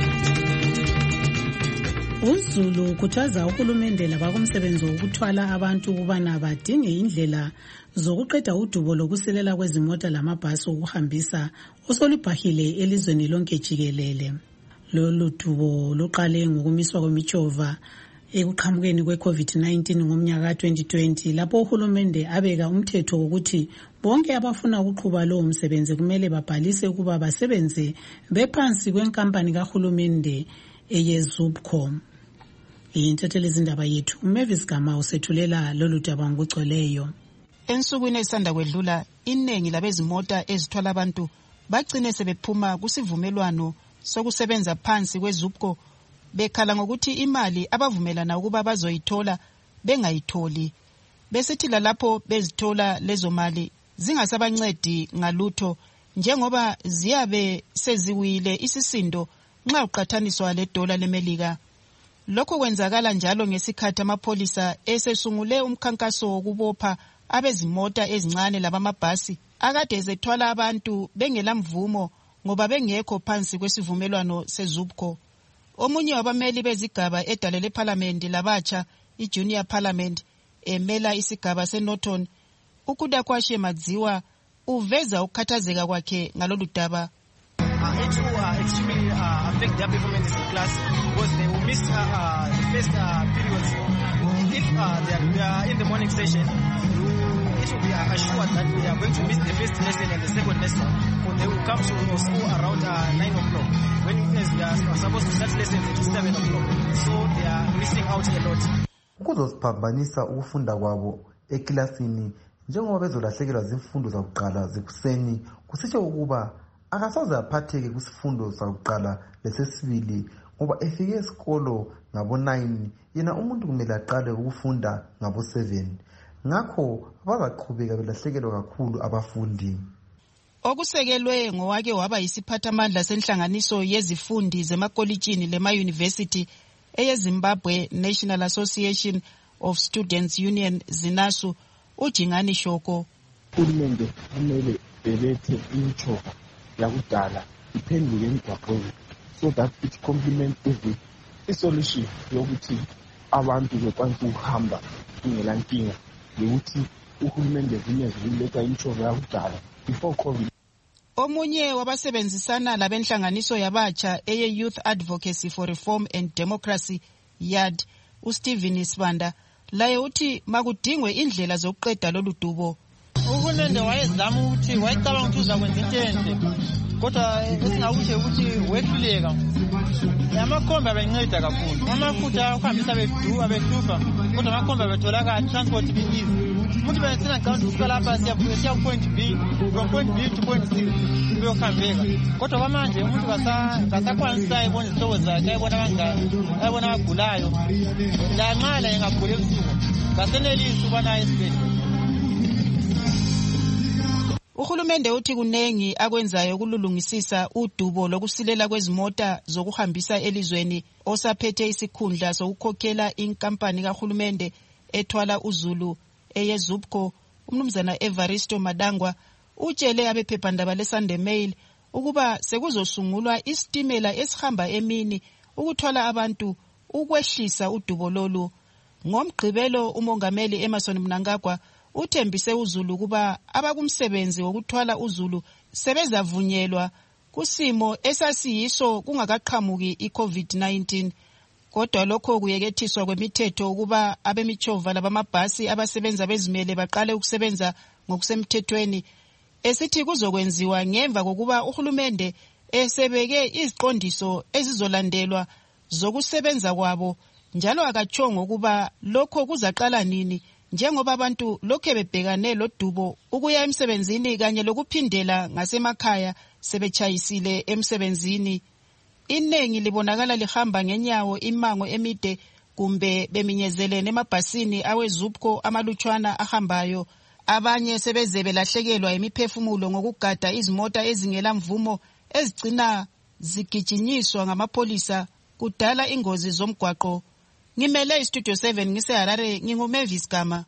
uZulu ukhuthaza uhulumende labakumsebenzi wokuthwala abantu ukubana badinge indlela zokuqeda udubo lokusilela kwezimota lamabhasi ukuhambisa osolubhahile elizweni lonke jikelele. Lolu dubo luqale ngokumiswa kwemitshova ekuqhamukeni kwe-COVID-19 ngomnyaka 2020 lapho uhulumende abeka umthetho wokuthi bonke abafuna ukuqhuba lowo msebenzi kumele babhalise ukuba basebenze bephansi kwenkampani kahulumende eyeZUBCO. Intatheli izindaba yethu uMavis Gama usethulela lolu daba ngokugcweleyo. Ensukwini esanda kwedlula iningi labezimota ezithwala abantu bagcine sebephuma kusivumelwano sokusebenza phansi kweZUBCO bekhala ngokuthi imali abavumelana ukuba bazoyithola bengayitholi, besithi lapho bezithola lezo mali zingasabancedi ngalutho njengoba ziyabe seziwile isisindo nxa uqathaniswa le$1 leMelika. Lokho kwenzakala njalo ngesikhathi amapholisa esesungule umkhankaso wokubopha abezimota ezincane labamabhasi akade ezethwala abantu bengelamvumo ngoba bengekho phansi kwesivumelwano seZUBCO. Omunye wabameli bezigaba edale leParliament labatsha iJunior Parliament emela isigaba seNorton uKudakwashe Madziwa uveza ukukhathazeka kwakhe ngalolu daba. It will extremely affect their performance in class because they will miss the first periods. If they are in the morning session, it will be assured that they are going to miss the first lesson and the second lesson, for they will come to school around 9 o'clock, when they are supposed to start lessons at 7 o'clock. So they are missing out a lot. Kuzosiphambanisa ukufunda kwabo ekilasini njengoba bezolahlekelwa zifundo zakuqala zekuseni, kusitsho ukuba akasoze aphatheke kusifundo sakuqala lesesibili ngoba efike esikolo ngabo-9 yena umuntu kumele aqale ukufunda ngabo-7. Ngakho bazaqhubeka belahlekelwa kakhulu abafundi. Okusekelwe ngowake waba yisiphathamandla senhlanganiso yezifundi zemakolitshini lema-university eyeZimbabwe National Association of Students Union ZINASU uJingani Shoko. Urhulumente kumele belethe imitshova yakudala iphendule emgwaqweni so that it complement isolution yokuthi abantu bekwanisa ukuhamba ingelankinga yokuthi uhulumende kumele uletha imitshova yakudala before COVID. Omunye wabasebenzisana labenhlanganiso yabatsha eye Youth Advocacy for Reform and Democracy Yard uSteven Sibanda laye uthi makudingwe indlela zokuqeda lolu dubo. Uhulumende wayezama ukuthi wayecabanga ukuthi uzakwenza into enhle kodwa esingakusho ukuthi wehluleka. Amakhomba abenceda kakhulu. Amafutha akuhambisa abehlupha kodwa amakhomba abetholakala transport be-easy. Umuntu benzina ngicabanga ukusuka lapha siya point B, from point B to point C kuyohambeka. Kodwa kwamanje umuntu kasakwanisa ayibona izihlobo zakhe, ayibona abangani, ayibona abagulayo. Lanqala engagula ebusuku kasenelisi ukubana esibhedlela. Uhulumende uthi kunengi akwenzayo ukulungisisa udubo lokusilela kwezimota zokuhambisa elizweni. Osaphethe isikhundla sokukhokhela inkampani kahulumende ethwala uzulu eyeZUPCO umnumzana Evaristo Madangwa utshele abephephandaba leSunday Mail ukuba sekuzosungulwa isitimela esihamba emini ukuthwala abantu ukwehlisa udubo lolu. Ngomgqibelo umongameli Emmerson Mnangagwa uthembise uzulu kuba abakumsebenzi wokuthwala uzulu sebezavunyelwa kusimo esasiyiso kungakaqhamuki iCovid-19. Kodwa lokho kuyekethiswa kwemithetho ukuba abemichova labamabhasi abasebenza bezimele baqale ukusebenza ngokusemthethweni. Esithi kuzokwenziwa ngemva kokuba uhulumende esebeke iziqondiso ezizolandelwa zokusebenza kwabo, njalo akachongo ukuba lokho kuzaqala nini njengoba abantu lokho bebhekane lodubo ukuya emsebenzini kanye lokuphindela ngasemakhaya sebechayisile emsebenzini. Inengi libonakala lihamba ngenyawo imango emide kumbe beminyezelene emabhasini aweZUPCO amalutshwana ahambayo. Abanye sebeze belahlekelwa imiphefumulo ngokugada izimota ezingela mvumo ezigcina zigijinyiswa ngamapolisa kudala ingozi zomgwaqo. Ngimele iStudio 7 ngiseHarare, nginguMavis Gama.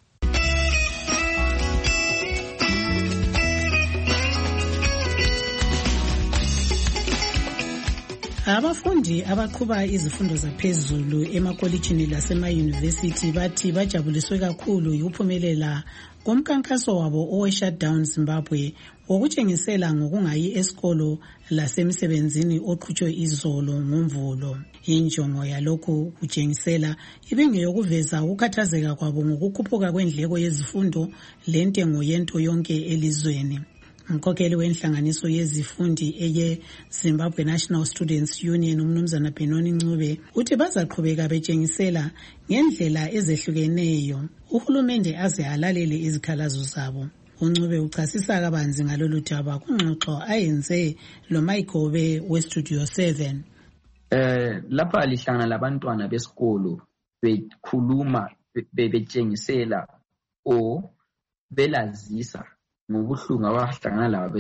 Abafundi abaqhuba izifundo zaphezulu emakolitshini lasema-university bathi bajabuliswe kakhulu yikuphumelela komkhankaso wabo owe-Shutdown Zimbabwe wokutshengisela ngokungayi esikolo lasemsebenzini oqhutshwe izolo ngoMvulo. Injongo yalokhu kutshengisela ibingeyokuveza ukukhathazeka kwabo ngokukhuphuka kwendleko yezifundo lentengo yento yonke elizweni. Umkhokheli wenhlanganiso yezifundi eye Zimbabwe National Students Union umnumzana Benoni Ncube uthi bazaqhubeka betshengisela ngendlela ezehlukeneyo uhulumende aze alalele izikhalazo zabo. uNcube uchasisa kabanzi ngalolu daba kungxoxo ayenze loMayigobe weStudio 7. Lapha lihlangana labantwana besikolo bekhuluma betshengisela o belazisa ngobuhlungu abahlangana labo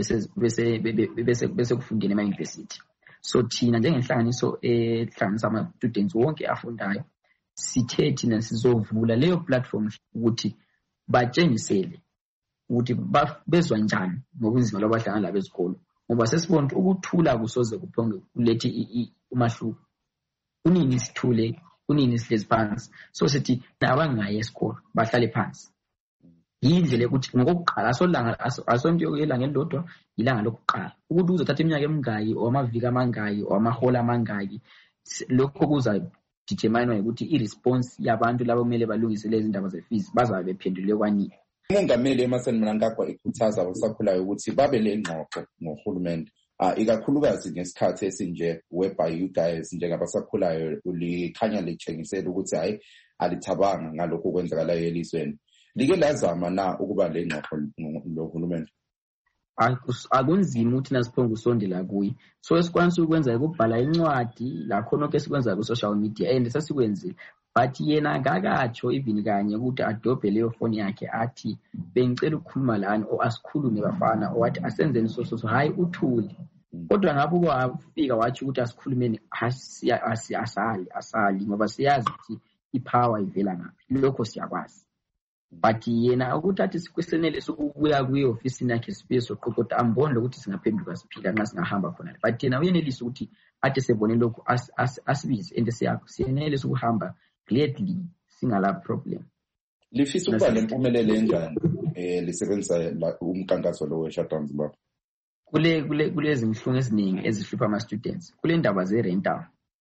bese kufundela ema-university. So thina njengenhlanganiso ehlanganisa ama-students wonke afundayo sithe thina sizovula leyo platform ukuthi batshengisele ukuthi bezwa njani ngobunzima lobahlangana labo ezikolo, ngoba sesibona ukuthula kusoze kuphonge kulethi umahluko. Kunini sithule, kunini sihlezi phansi. So sithi nabangayi esikolo bahlale phansi. Yindlela ukuthi ngokuqala asonto yelanga elilodwa ilanga lokuqala ukuthi uzothatha iminyaka emingaki or amaviki amangaki or amahola amangaki, lokho kuza determine ukuthi i-response yabantu labo kumele balungise lezi ndaba ze-fees bazabe bephendule kwanini. Umongameli Emmerson Mnangagwa ikhuthaza abasakhulayo ukuthi babe lengxoxo ngohulumende, ikakhulukazi ngesikhathi esinje whereby you guys njengabasakhulayo likhanya litshengisela ukuthi hayi alithabanga ngalokho kwenzakalayo elizweni. Like lazama na ukuba lengxoxo lohulumende? Akunzima ukuthi nasiphonga usondela kuyi. So esikwanisa ukwenza ukubhala incwadi la khona ke sikwenza ku social media and sasikwenzile, but yena ngakatsho even kanye ukuthi adobhe leyo phone yakhe athi bengicela ukukhuluma lani o asikhulume bafana o wathi asenzeni so hayi uthuli. Kodwa ngabe kwafika wathi ukuthi asikhulumeni asali ngoba siyazi ukuthi ipower ivela ngaphi, lokho siyakwazi. But yena ukuthi athi sikwesenele sokubuya kwi-ofisini yakhe sibuye soqoqoda ambone ukuthi singaphenduka siphila nxa singahamba khona. But yena uyenelisa ukuthi athi sebone lokhu asibize and siyenelisa ukuhamba gladly singala problem. Lifisa ukuba lempumelelo enjani lisebenza umkhankaso lo we-Shutdown Zimbabwe? Kulezi mhlungu eziningi ezihlupha ama-students. Kule ndaba ze-rental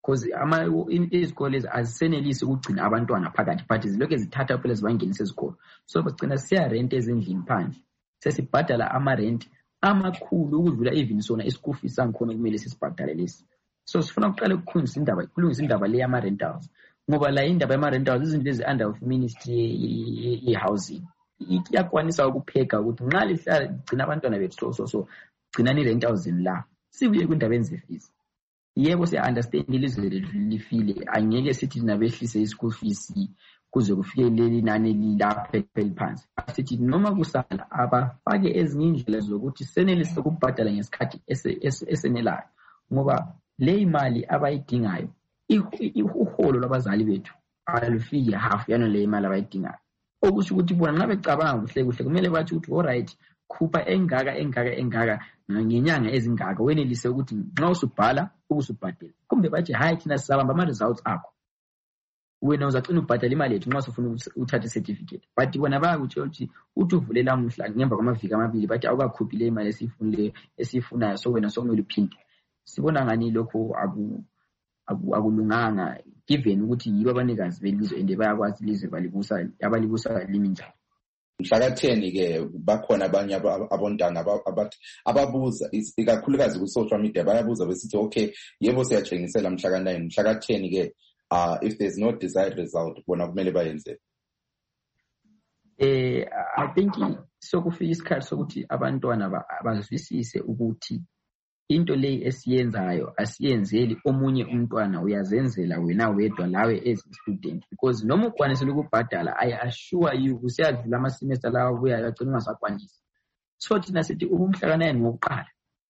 because izikole azisenelisi ukugcina abantwana phakathi but zilokhu zithatha phela zibangenisa ezikolo. So bagcina siyarent ezindlini phandle, sesibhadala ama-rent amakhulu ukudlula even sona i-school fees sangikhona kumele sisibhadale lesi. So sifuna ukuqala kulungisa indaba le yama-rentals, ngoba la indaba yama-rentals izinto lezi under of ministry ye-housing iyakwanisa ukupheka ukuthi nxa lihlala gcina abantwana bethu so gcinani i-rentals la sibuye kwindaba ze-fees. Yebo siya-understand ilizwe lifile, angeke sithi nabehlise i-school fees kuze kufike leli nani lilapha eliphansi. Asithi noma kusala abafake ezinye indlela zokuthi senelise ukubhadala ngesikhathi esenelayo, ngoba le imali abayidingayo uholo lwabazali bethu alufiki half yano le imali abayidingayo. Okusho ukuthi bona nxa becabanga kuhle kumele bathi ukuthi alright, khupha engaka ngenyanga ezingaka wenelise ukuthi nxa usubhala ukusubhadela. Kumbe bathi hayi thina sizabamba ama-results akho, wena uzagcina ubhadala imali yethu nxa usufuna uthatha i-certificate. But bona bayakutsho ukuthi uthi uvulela umhla ngemva kwamaviki amabili bathi awukakhuphi le imali esiyifunayo, so wena sokumele uphinde. Sibona ngani lokho akulunganga given ukuthi yibo abanikazi belizwe and bayakwazi ilizwe abalibusa limi njalo. Mhla ka-10 bakhona abanye abontanga ababuza ikakhulukazi ku-social media bayabuza besithi okay yebo siyatshengisela mhla ka-9 mhla ka-10 if there's no desired result bona kumele bayenze. I think sokufika isikhathi sokuthi abantwana bazwisise ukuthi into le esiyenzayo asiyenzeli omunye umntwana, uyazenzela wena wedwa lawe as a student, because noma ukwanisela ukubhadala I assure you kusiyadlula ama-semester lawa buya agcina ungasakwanisi. So thina sithi umhla ka-9 ngokuqala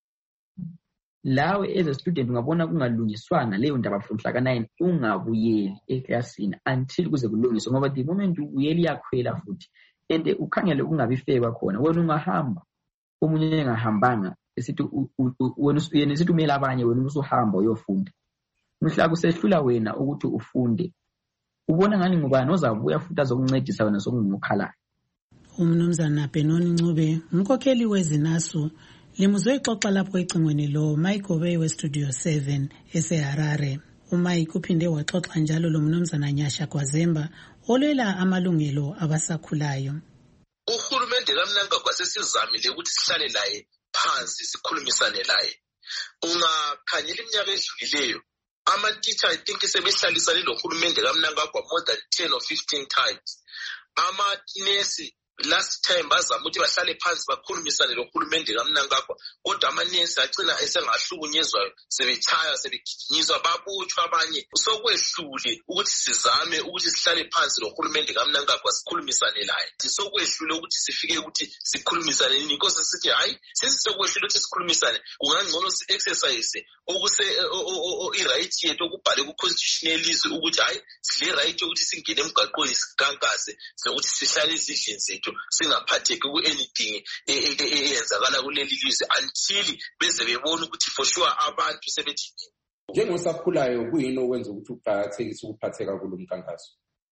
lawe as a student ungabona kungalungiswana leyo ndaba from mhla ka-9 ungabuyeli eklasini until kuze kulungiswe, ngoba the moment ubuyeli yakhwela futhi and ukhangele kungabi fair khona wena ungahamba omunye engahambanga esithi wena sithi umela abanye wena usuhamba uyofunda. Mhla kusehlula wena ukuthi ufunde ubona ngani ngubani ozabuya futhi azokuncedisa wena sokungumkhala. Umnumzana Benoni Ncube umkhokheli wezinasu limuzwe ixoxa lapho ecingweni lo Mike Obey we-Studio 7 eseHarare. uMike uphinde waxoxa njalo lo Mnumzana Nyasha Gwazemba olwela amalungelo abasakhulayo. Uhulumende kaMnangagwa sesizamile ukuthi sihlale laye phansi sikhulumisane laye. Ungakhanyela iminyaka edlulileyo ama-teacher I think sebehlalisane lo hulumende kaMnangagwa more than 10 or 15 times. Ama-nesi last time bazama ukuthi bahlale phansi bakhulumisane lo hulumende kaMnangagwa, kodwa amanesi agcina esengahlukunyezwayo, sebechaya sebegijinyiswa babutshwa abanye. Sokwehlule ukuthi sizame ukuthi sihlale phansi lo hulumende kaMnangagwa sikhulumisane laye. Sokwehlule ukuthi sifike ukuthi sikhulumisane nini, because sithi hayi sesokwehlule ukuthi sikhulumisane kungangcono si-exercise i-right yethu okubhale ku-constitution yelizwe ukuthi hayi sile right yokuthi singene emgaqweni sikankase sokuthi sihlale ezindlini zethu singaphatheki ku-anything eyenzakala kuleli lizwe until beze bebona ukuthi for sure abantu sebethi. Njengosakhulayo kuyini okwenza ukuthi uqakathekise ukuphatheka kulo mkhankaso?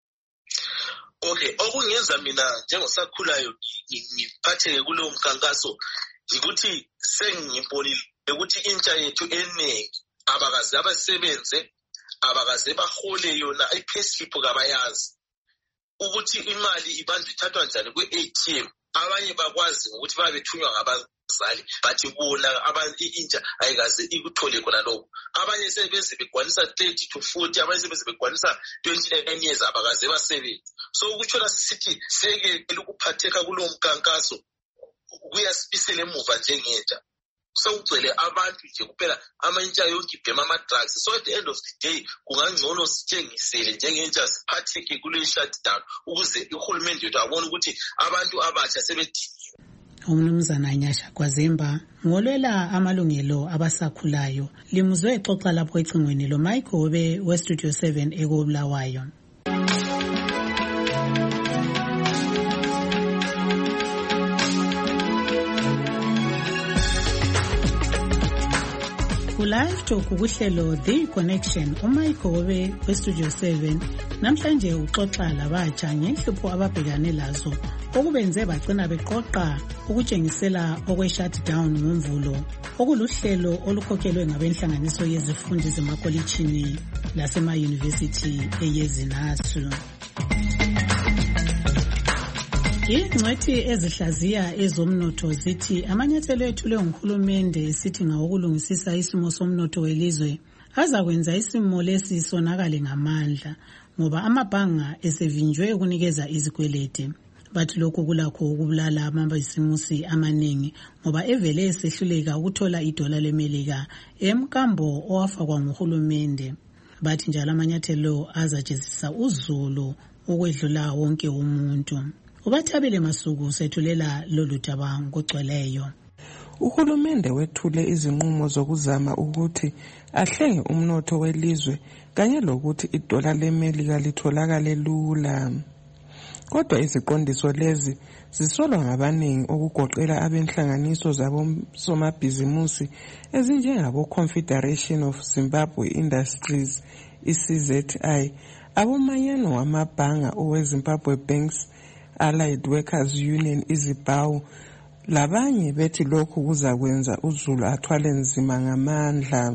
Okay, okungenza mina njengosakhulayo ngiphatheke kulo mkhankaso ukuthi sengibonile ukuthi intsha yethu eningi abakaze abasebenze, abakaze bahole yona i-payslip kabayazi ukuthi imali ibanjwe ithathwa njani kwe-ATM. Abanye bakwazi ukuthi babethunywa ngabazali but bona intsha ayikaze ikuthole khona lokho. Abanye sebeze begwanisa 30 to 40, abanye sebeze begwanisa 29 years abakaze basebenze. So ukuthola sisithi sekele ukuphatheka kulo mkhankaso kuyasibisela emuva njengentsha. Sokugcwele abantu nje kuphela ama-intsha yonke ibhema ama-drugs. So at the end of the day kungangcono sitshengisele njengentsha siphatheke kule shutdown ukuze uhulumende wethu abone ukuthi abantu abatsha sebediniwe. Umnumzana Nyasha Gwazemba ngolwela amalungelo abasakhulayo limuzwe ixoxa lapho ecingweni lo Mike Obey we-Studio 7 eKobulawayo. Live Talk kuhlelo The Connection. uMichael weStudio 7 namhlanje uxoxa labatsha ngenhlupho ababhekane lazo okubenze bagcina beqoqa ukutshengisela okwe-shutdown ngomvulo okuluhlelo olukhokhelwe ngabenhlanganiso yezifundi zemakolitshini lasema-university eyezinasu. Ingcwethi ezihlaziya ezomnotho zithi amanyathelo ethulwe nguhulumende sithi ngawokulungisisa isimo somnotho welizwe azakwenza isimo lesi sonakale ngamandla ngoba amabhanga esevinjwe ukunikeza izikweleti. Bathi lokhu kulakho ukubulala amabhizimusi amaningi ngoba evele esehluleka ukuthola idola lemelika emkambo owafakwa nguhulumende. Bathi njalo amanyathelo azajezisa uzulu ukwedlula wonke umuntu. Ubathabile Masuku sethulela lolu daba ngogcweleyo. Uhulumende wethule izinqumo zokuzama ukuthi ahlenge umnotho welizwe kanye lokuthi idola lemelika litholakale lula. Kodwa iziqondiso lezi zisolwa ngabaningi okugoqela abenhlanganiso zabosomabhizimusi ezinjengabo Confederation of Zimbabwe Industries CZI, abomanyano wamabhanga oweZimbabwe Banks Allied Workers Union izibawu, labanye bethi lokhu kuzakwenza uzulu athwale nzima ngamandla.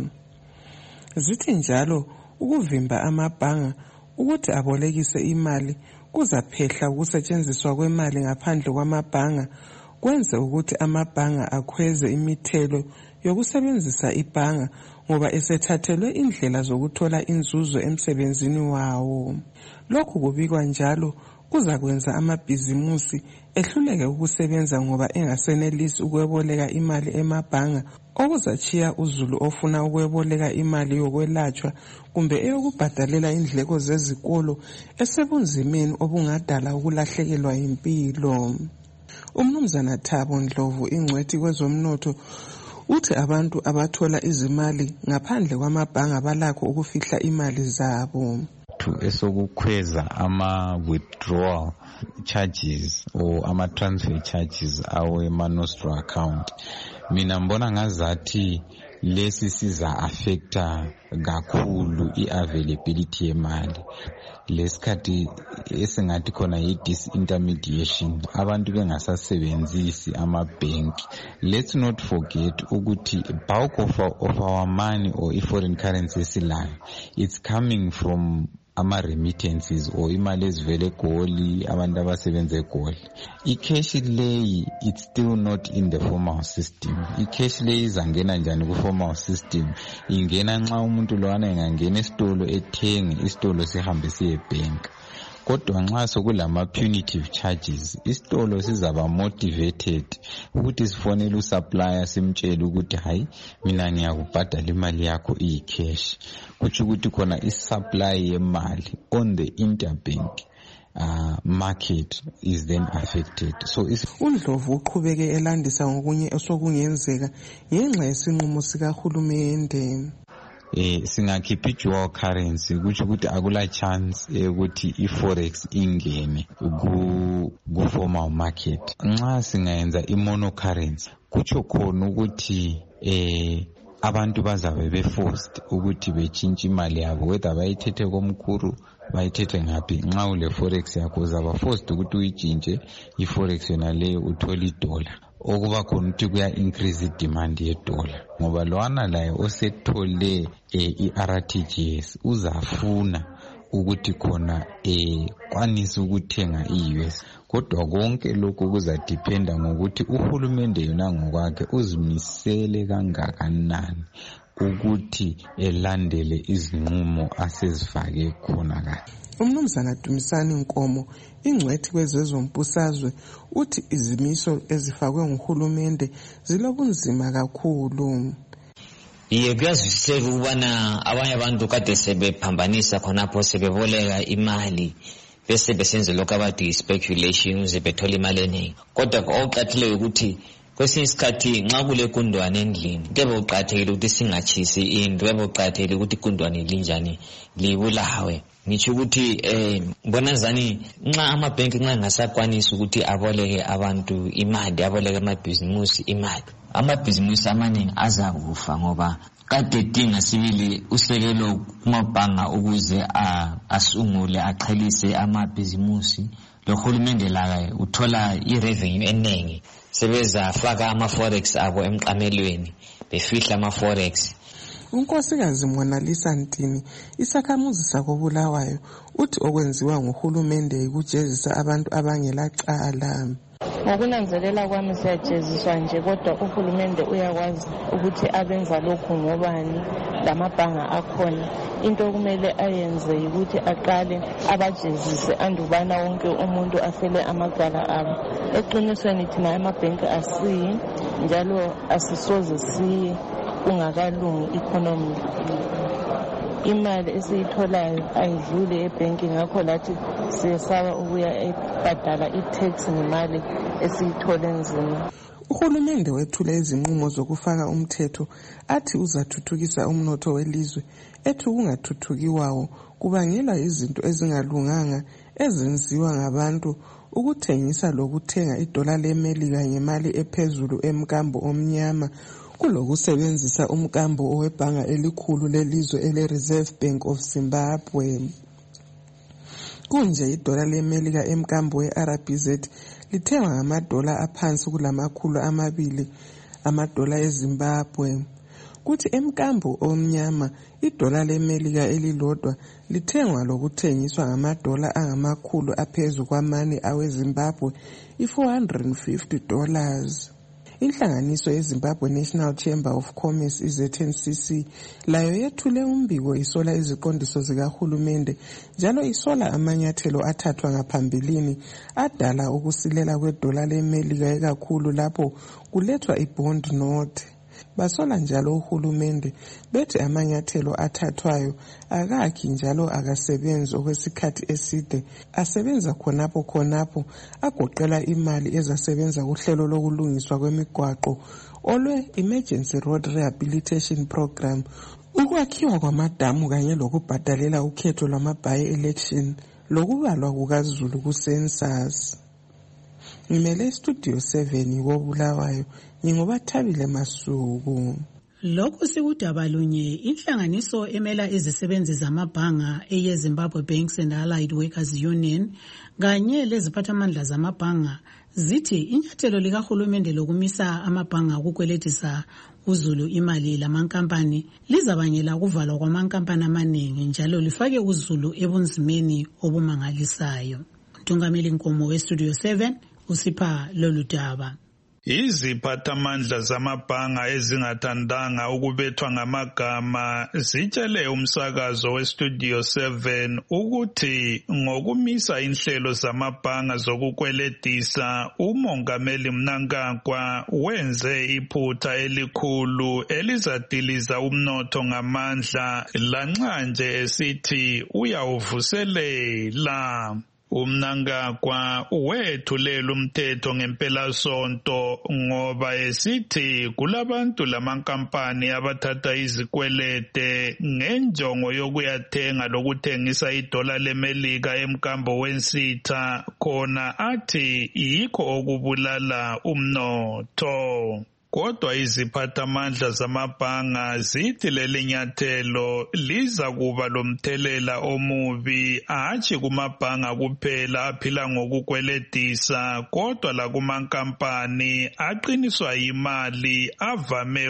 Zithi njalo ukuvimba amabhanga ukuthi abolekise imali kuzaphehla ukusetshenziswa kwemali ngaphandle kwamabhanga, kwenze ukuthi amabhanga akhweze imithelo yokusebenzisa ibhanga ngoba esethathelwe indlela zokuthola inzuzo emsebenzini wawo. Lokhu kubikwa njalo kuzakwenza amabhizimusi ehluleke ukusebenza ngoba engasenelisi ukweboleka imali emabhanga, okuzachiya uzulu ofuna ukweboleka imali yokwelatshwa kumbe eyokubhadalela indleko zezikolo esebunzimeni obungadala ukulahlekelwa impilo. Umnumzana Thabo Ndlovu, ingcwethi kwezomnotho, uthi abantu abathola izimali ngaphandle kwamabhanga balakho ukufihla imali zabo. Esokukhweza ama-withdrawal charges or ama-transfer charges awe-Manostra account. Mina mbona ngazathi lesi siza affecta kakhulu i-availability yemali. Lesikhathi esingathi khona yi-disintermediation, abantu bengasasebenzisi ama-bank. Let's not forget ukuthi bulk of our money or i-foreign currency esilayo, it's coming from ama-remittances or imali ezivele eGoli, abantu abasebenza eGoli. I-cash leyi, it's still not in the formal system. I-cash leyi izangena njani ku-formal system? Ingena nxa umuntu lowana engangena esitolo ethenge, isitolo sihambe siye bank. Kodwa nxa sokulama punitive charges, isitolo sizaba motivated ukuthi sifonele usupplier simtshele ukuthi hayi mina ngiyakubhadala imali yakho iyi-cash. Kutsho ukuthi khona isupply yemali on the interbank market is then affected. So uNdlovu uqhubeke elandisa ngokunye osokungenzeka ngenxa yesinqumo sikahulumende. Singakhipha i-dual currency, kutsho ukuthi akula chance ukuthi i-forex ingene ku-formal market. Nxa singayenza i-monocurrency, kutsho khona ukuthi abantu bazabe be-forced ukuthi betshintshe imali yabo, whether bayithethe komkhulu bayithethe ngaphi. Nxa ule forex yakho uzaba forced ukuthi uyitshintshe i-forex yona leyo uthole idola, okuba khona ukuthi kuya increase i-demand yedola ngoba lowana laye osethole i-RTGS uzafuna ukuthi khona kwanisa ukuthenga i-US. Kodwa konke lokhu kuzadependa ngokuthi uhulumende yona ngokwakhe uzimisele kangakanani ukuthi elandele izinqumo asezifake khona kahle. Umnumzana Dumisani Nkomo, ingcwethi kwezezombusazwe, uthi izimiso ezifakwe nguhulumende zilobunzima kakhulu. Kuyazwisiseka ukubana abanye abantu kade sebephambanisa khonapho sebeboleka imali bese besenze lokho abathi i-speculation uze bethole imali eningi. Kodwa okuqathileyo ukuthi kwesinye isikhathi nxa kule kundwane endlini kube uqathekile ukuthi singatshisi into, kube uqathekile ukuthi ikundwane linjani libulawe. Ngitsho ukuthi bonazani nxa amabhenki nxa ngasakwanisa ukuthi aboleke abantu imali, aboleke amabhizimusi imali, amabhizimusi amaningi azakufa ngoba kade dinga sibili usekelo kumabhanga ukuze asungule aqhelise amabhizimusi. Lo hulumende la uthola irevenue eningi sebeza faka ama-forex abo emqamelweni befihla ama-forex. Unkosikazi Monalisa Ntini isakhamuzi sakobulawayo uthi okwenziwa nguhulumende ukujezisa abantu abangelacala. Ngokunanzelela kwami siyajeziswa nje, kodwa uhulumende uyakwazi ukuthi abenza lokhu ngobani lamabhanga akhona. Into okumele ayenze ukuthi aqale abajezise andubana wonke umuntu afele amagala abo. Eqinisweni thina amabhenki asiyi njalo asisoze siye kungakalungi economy. Imali esiyitholayo ayidluli ebhenki, ngakho lathi siyesaba ukuya ebhadala i-tax ngemali esiyithole nzima. Uhulumende wethule izinqumo zokufaka umthetho athi uzathuthukisa umnotho welizwe, ethi kungathuthukiwawo kubangela izinto ezingalunganga ezenziwa ngabantu, ukuthengisa lokuthenga idola leMelika ngemali ephezulu emkambo omnyama, kulokusebenzisa umkambo owebhanga elikhulu lelizwe ele-Reserve Bank of Zimbabwe. Kunje idola leMelika emkambo we-RBZ lithengwa ngamadola aphansi kula-200 amadola eZimbabwe. Kuthi emkambo omnyama idola leMelika elilodwa lithengwa lokuthengiswa ngamadola angamakhulu aphezu kwamane aweZimbabwe, $450. Inhlanganiso yeZimbabwe National Chamber of Commerce iZNCC layo yethule umbiko isola iziqondiso zikahulumende njalo isola amanyathelo athathwa ngaphambilini adala ukusilela kwedola leMelika ekakhulu lapho kulethwa ibond note. Basola njalo uhulumende bethi amanyathelo athathwayo akakhi njalo akasebenzi okwesikhathi eside, asebenza khonapho agoqela imali ezasebenza kuhlelo lokulungiswa kwemigwaqo olwe-Emergency Road Rehabilitation Program, ukwakhiwa kwamadamu kanye lokubhadalela ukhetho lwama-by-election lokubalwa kukaZulu ku-census. Ngimele Studio 7 koBulawayo, ngingobathabile Masuku. Lokhu sikudaba lunye. Inhlanganiso emela izisebenzi zamabhanga eye-Zimbabwe Banks and Allied Workers Union kanye leziphathamandla zamabhanga zithi inyathelo likahulumende lokumisa amabhanga ukukweletisa uZulu imali lamankampani lizabangela ukuvalwa kwamankampani amaningi njalo lifake uZulu ebunzimeni obumangalisayo. Mthungameli Nkomo weStudio 7 usipha lolu daba. Iziphathamandla zamabhanga ezingathandanga ukubethwa ngamagama zitshele umsakazo weStudio 7 ukuthi ngokumisa inhlelo zamabhanga zokukweletisa uMongameli Mnangagwa wenze iphutha elikhulu elizadiliza umnotho ngamandla lanxa nje esithi uyawuvuselela. uMnangagwa wethulela umthetho ngempelasonto ngoba esithi kulabantu lamankampani abathatha izikwelete ngenjongo yokuyathenga lokuthengisa idola leMelika emkambo wensitha, khona athi yikho okubulala umnotho. Kodwa iziphathamandla zamabhanga zithi leli nyathelo liza kuba lomthelela omubi hatshi kumabhanga kuphela aphila ngokukweletisa kodwa lakumankampani aqiniswa imali avame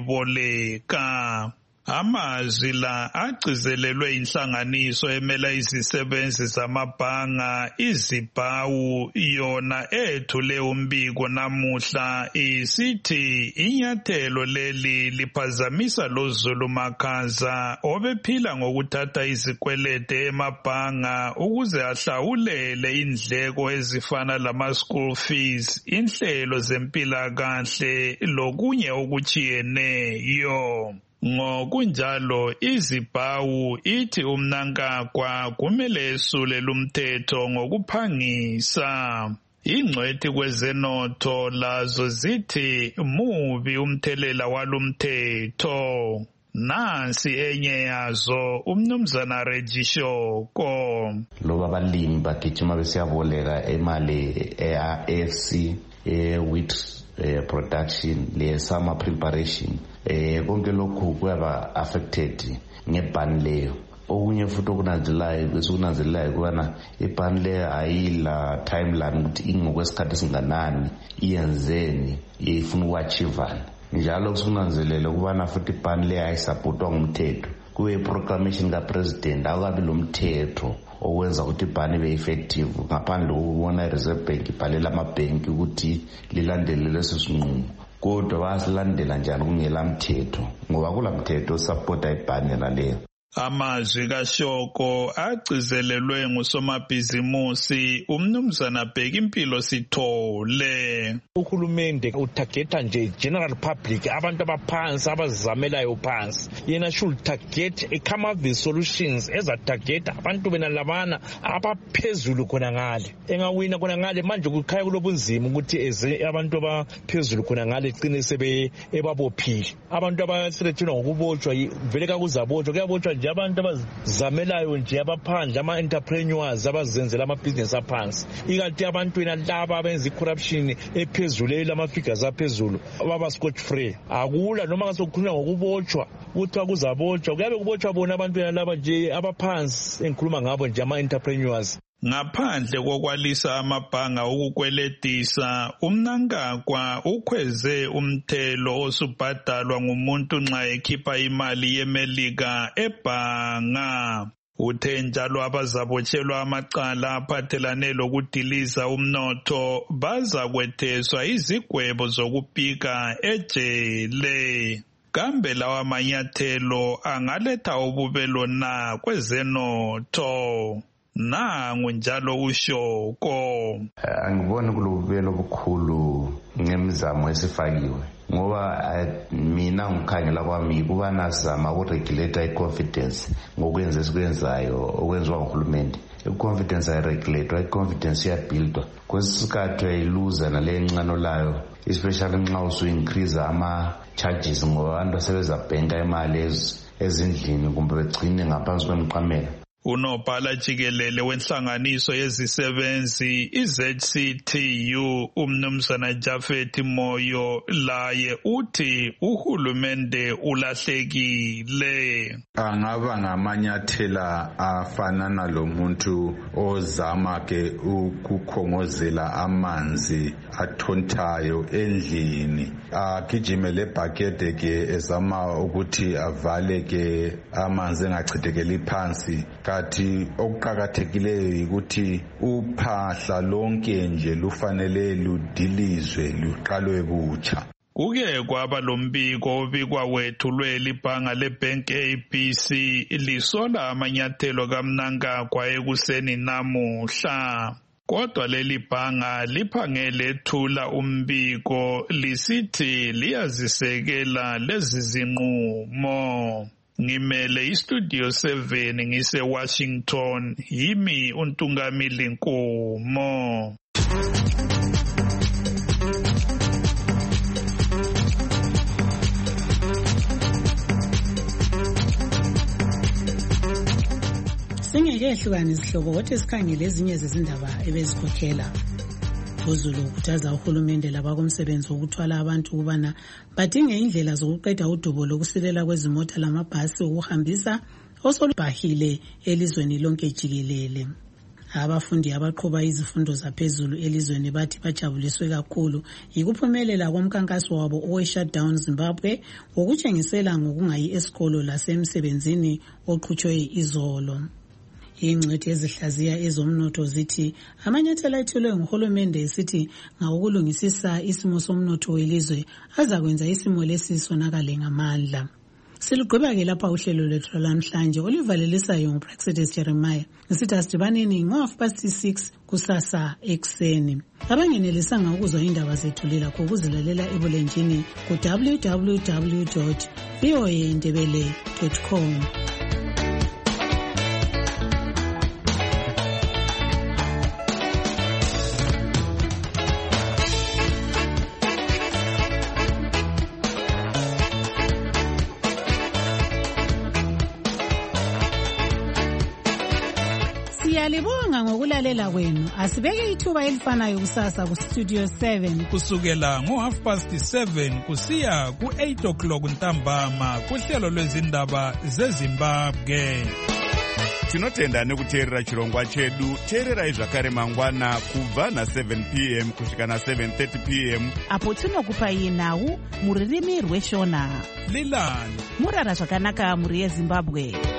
ukuyiboleka. Amazwi la agcizelelwe inhlanganiso emela izisebenzi zamabhanga iZIBAWU, yona ethule umbiko namuhla isithi inyathelo leli liphazamisa loZulu Makhaza obephila ngokuthatha izikwelete emabhanga ukuze ahlawulele indleko ezifana lama-school fees, inhlelo zempilakahle lokunye okujiyeneyo. Ngokunjalo iZIBAWU ithi uMnangagwa kumele esule lumthetho ngokuphangisa. Ingcwethi kwezenotho lazo zithi mubi umthelela walumthetho. Nansi enye yazo uMnumzana Regishoko. Loba abalimi bagijima besiyaboleka imali eAFC with production le summer preparation konke lokhu kuyaba affected ngebhani leyo. Okunye futhi okunanzelelayo kubana ibhani leyo ayila timeline ukuthi ingokwesikhathi esinganani, iyenzeni, ifuna ukuachivani. Njalo kusunanzelela ukubana futhi ibhani leyo ayisapotwa ngumthetho. Kube proclamation kapresident akabi lo mthetho owenza ukuthi ibhani ibe effective ngaphandle kokubona i-Reserve Bank ibhalela amabhenki ukuthi lilandele leso sinqumo. Kodwa basilandela njani kungela mthetho, ngoba kula mthetho osapota ibhani naleyo. Amazwi kaShoko agcizelelwe ngusomabhizimusi umnumzana Bhekimpilo Sithole. Uhulumende utargeta nje general public, abantu abaphansi abazizamelayo phansi. Yena should target come up with solutions ezatargeta abantu benalabana abaphezulu khona ngale. Engawina khona ngale manje kukhaya kulobunzima ukuthi abantu abaphezulu khona ngale cine sebe ebabophile. Abantu abaselethina ngokubotshwa vele kakuzabotshwa kuyabotshwa nje abantu abazamelayo nje abaphandle ama-entrepreneurs abazenzela amabhizinesi aphansi. Ikanti abantu laba abenza i-corruption ephezulu lama-figures aphezulu baba scotch free. Akula noma ngasokukhulunywa ngokubotshwa kuthiwa kuzabotshwa kuyabe kubotshwa bona abantu laba nje abaphansi engikhuluma ngabo nje ama-entrepreneurs. Ngaphandle kokwalisa amabhanga ukukweletisa, uMnangagwa ukhweze umthelo osubhadalwa ngumuntu nxa ekhipha imali yeMelika ebhanga. Uthe njalo abazabotshelwa amacala aphathelane lokudiliza umnotho bazakwetheswa izigwebo zokupika ejele. Kambe lawa manyathelo angaletha ububelo na kwezenotho? Nangu njalo uShoko. Angiboni kulubelo obukhulu ngemizamo esifakiwe, ngoba mina ngikhangela kwami kuba nazama ukuregulate i-confidence ngokwenza esikwenzayo okwenziwa nguhulumende. I-confidence ayiregulatewa, i-confidence iyabuildwa. Kwesikhathi uyayiluza nale encano layo, especially nxa usu-increase ama-charges ngoba abantu basebezabhenka imali ezindlini kumbe begcine ngaphansi kwemiqamela. Unobhala jikelele wenhlanganiso yezisebenzi iZCTU umnumzana Jafet Moyo laye uthi uhulumende ulahlekile. Angaba ngamanyathela afanana lomuntu ozama ke ukukhongozela amanzi athontayo endlini, agijime lebhakede ke ezama ukuthi avale ke amanzi engachithekeli phansi. Kathi okuqakathekileyo ukuthi uphahla lonke nje lufanele ludilizwe luqalwe butsha. Kuke kwaba lombiko obikwa wethulwe libhanga leBank ABC lisola amanyathelo kaMnangagwa ekuseni namuhla. Kodwa leli bhanga liphangele ethula umbiko lisithi liyazisekela lezi zinqumo. Ngimele iStudio 7 ngise Washington, yimi uNtungamili Nkomo. Singeke ehlukane izihlobo kodwa sikhangele ezinye zezindaba ebezikhokhela. UZulu ukhuthaza uhulumende labakumsebenzi wokuthwala abantu ukubana badinge indlela zokuqeda udubo lokusilela kwezimota lamabhasi ukuhambisa osolubhahile elizweni lonke jikelele. Abafundi abaqhuba izifundo zaphezulu elizweni bathi bajabuliswe kakhulu yikuphumelela komkhankaso wabo owe-Shutdown Zimbabwe wokutshengisela ngokungayi esikolo lasemsebenzini oqhutshwe izolo. Ingcwethi ezihlaziya ezomnotho zithi amanyathelo ethulwe nguhulumende sithi ngawokulungisisa isimo somnotho welizwe azakwenza isimo lesi sonakale ngamandla. Silugqiba-ke lapha uhlelo lwethu lwamhlanje olivalelisayo nguPraxedes Jeremiah. Ngisithi asidibaneni ngo-6:30 kusasa ekuseni. Abangenelisanga ukuzwa indaba zethu lilakho ukuzilalela ebulenjini ku www.voaindebele.com. Siyalibonga ngokulalela kwenu. Asibeke ithuba elifanayo kusasa kuStudio 7 kusukela ngo7:30 kusiya ku8 ntambama kuhlelo lwezindaba zeZimbabwe. Tinotenda nekuteerera chirongwa chedu. Teererai zvakare mangwana kubva na7 p.m. kusvika na7:30 p.m. apo tinokupai nhau muririmi rweshona. Lilani murara zvakanaka muri yeZimbabwe.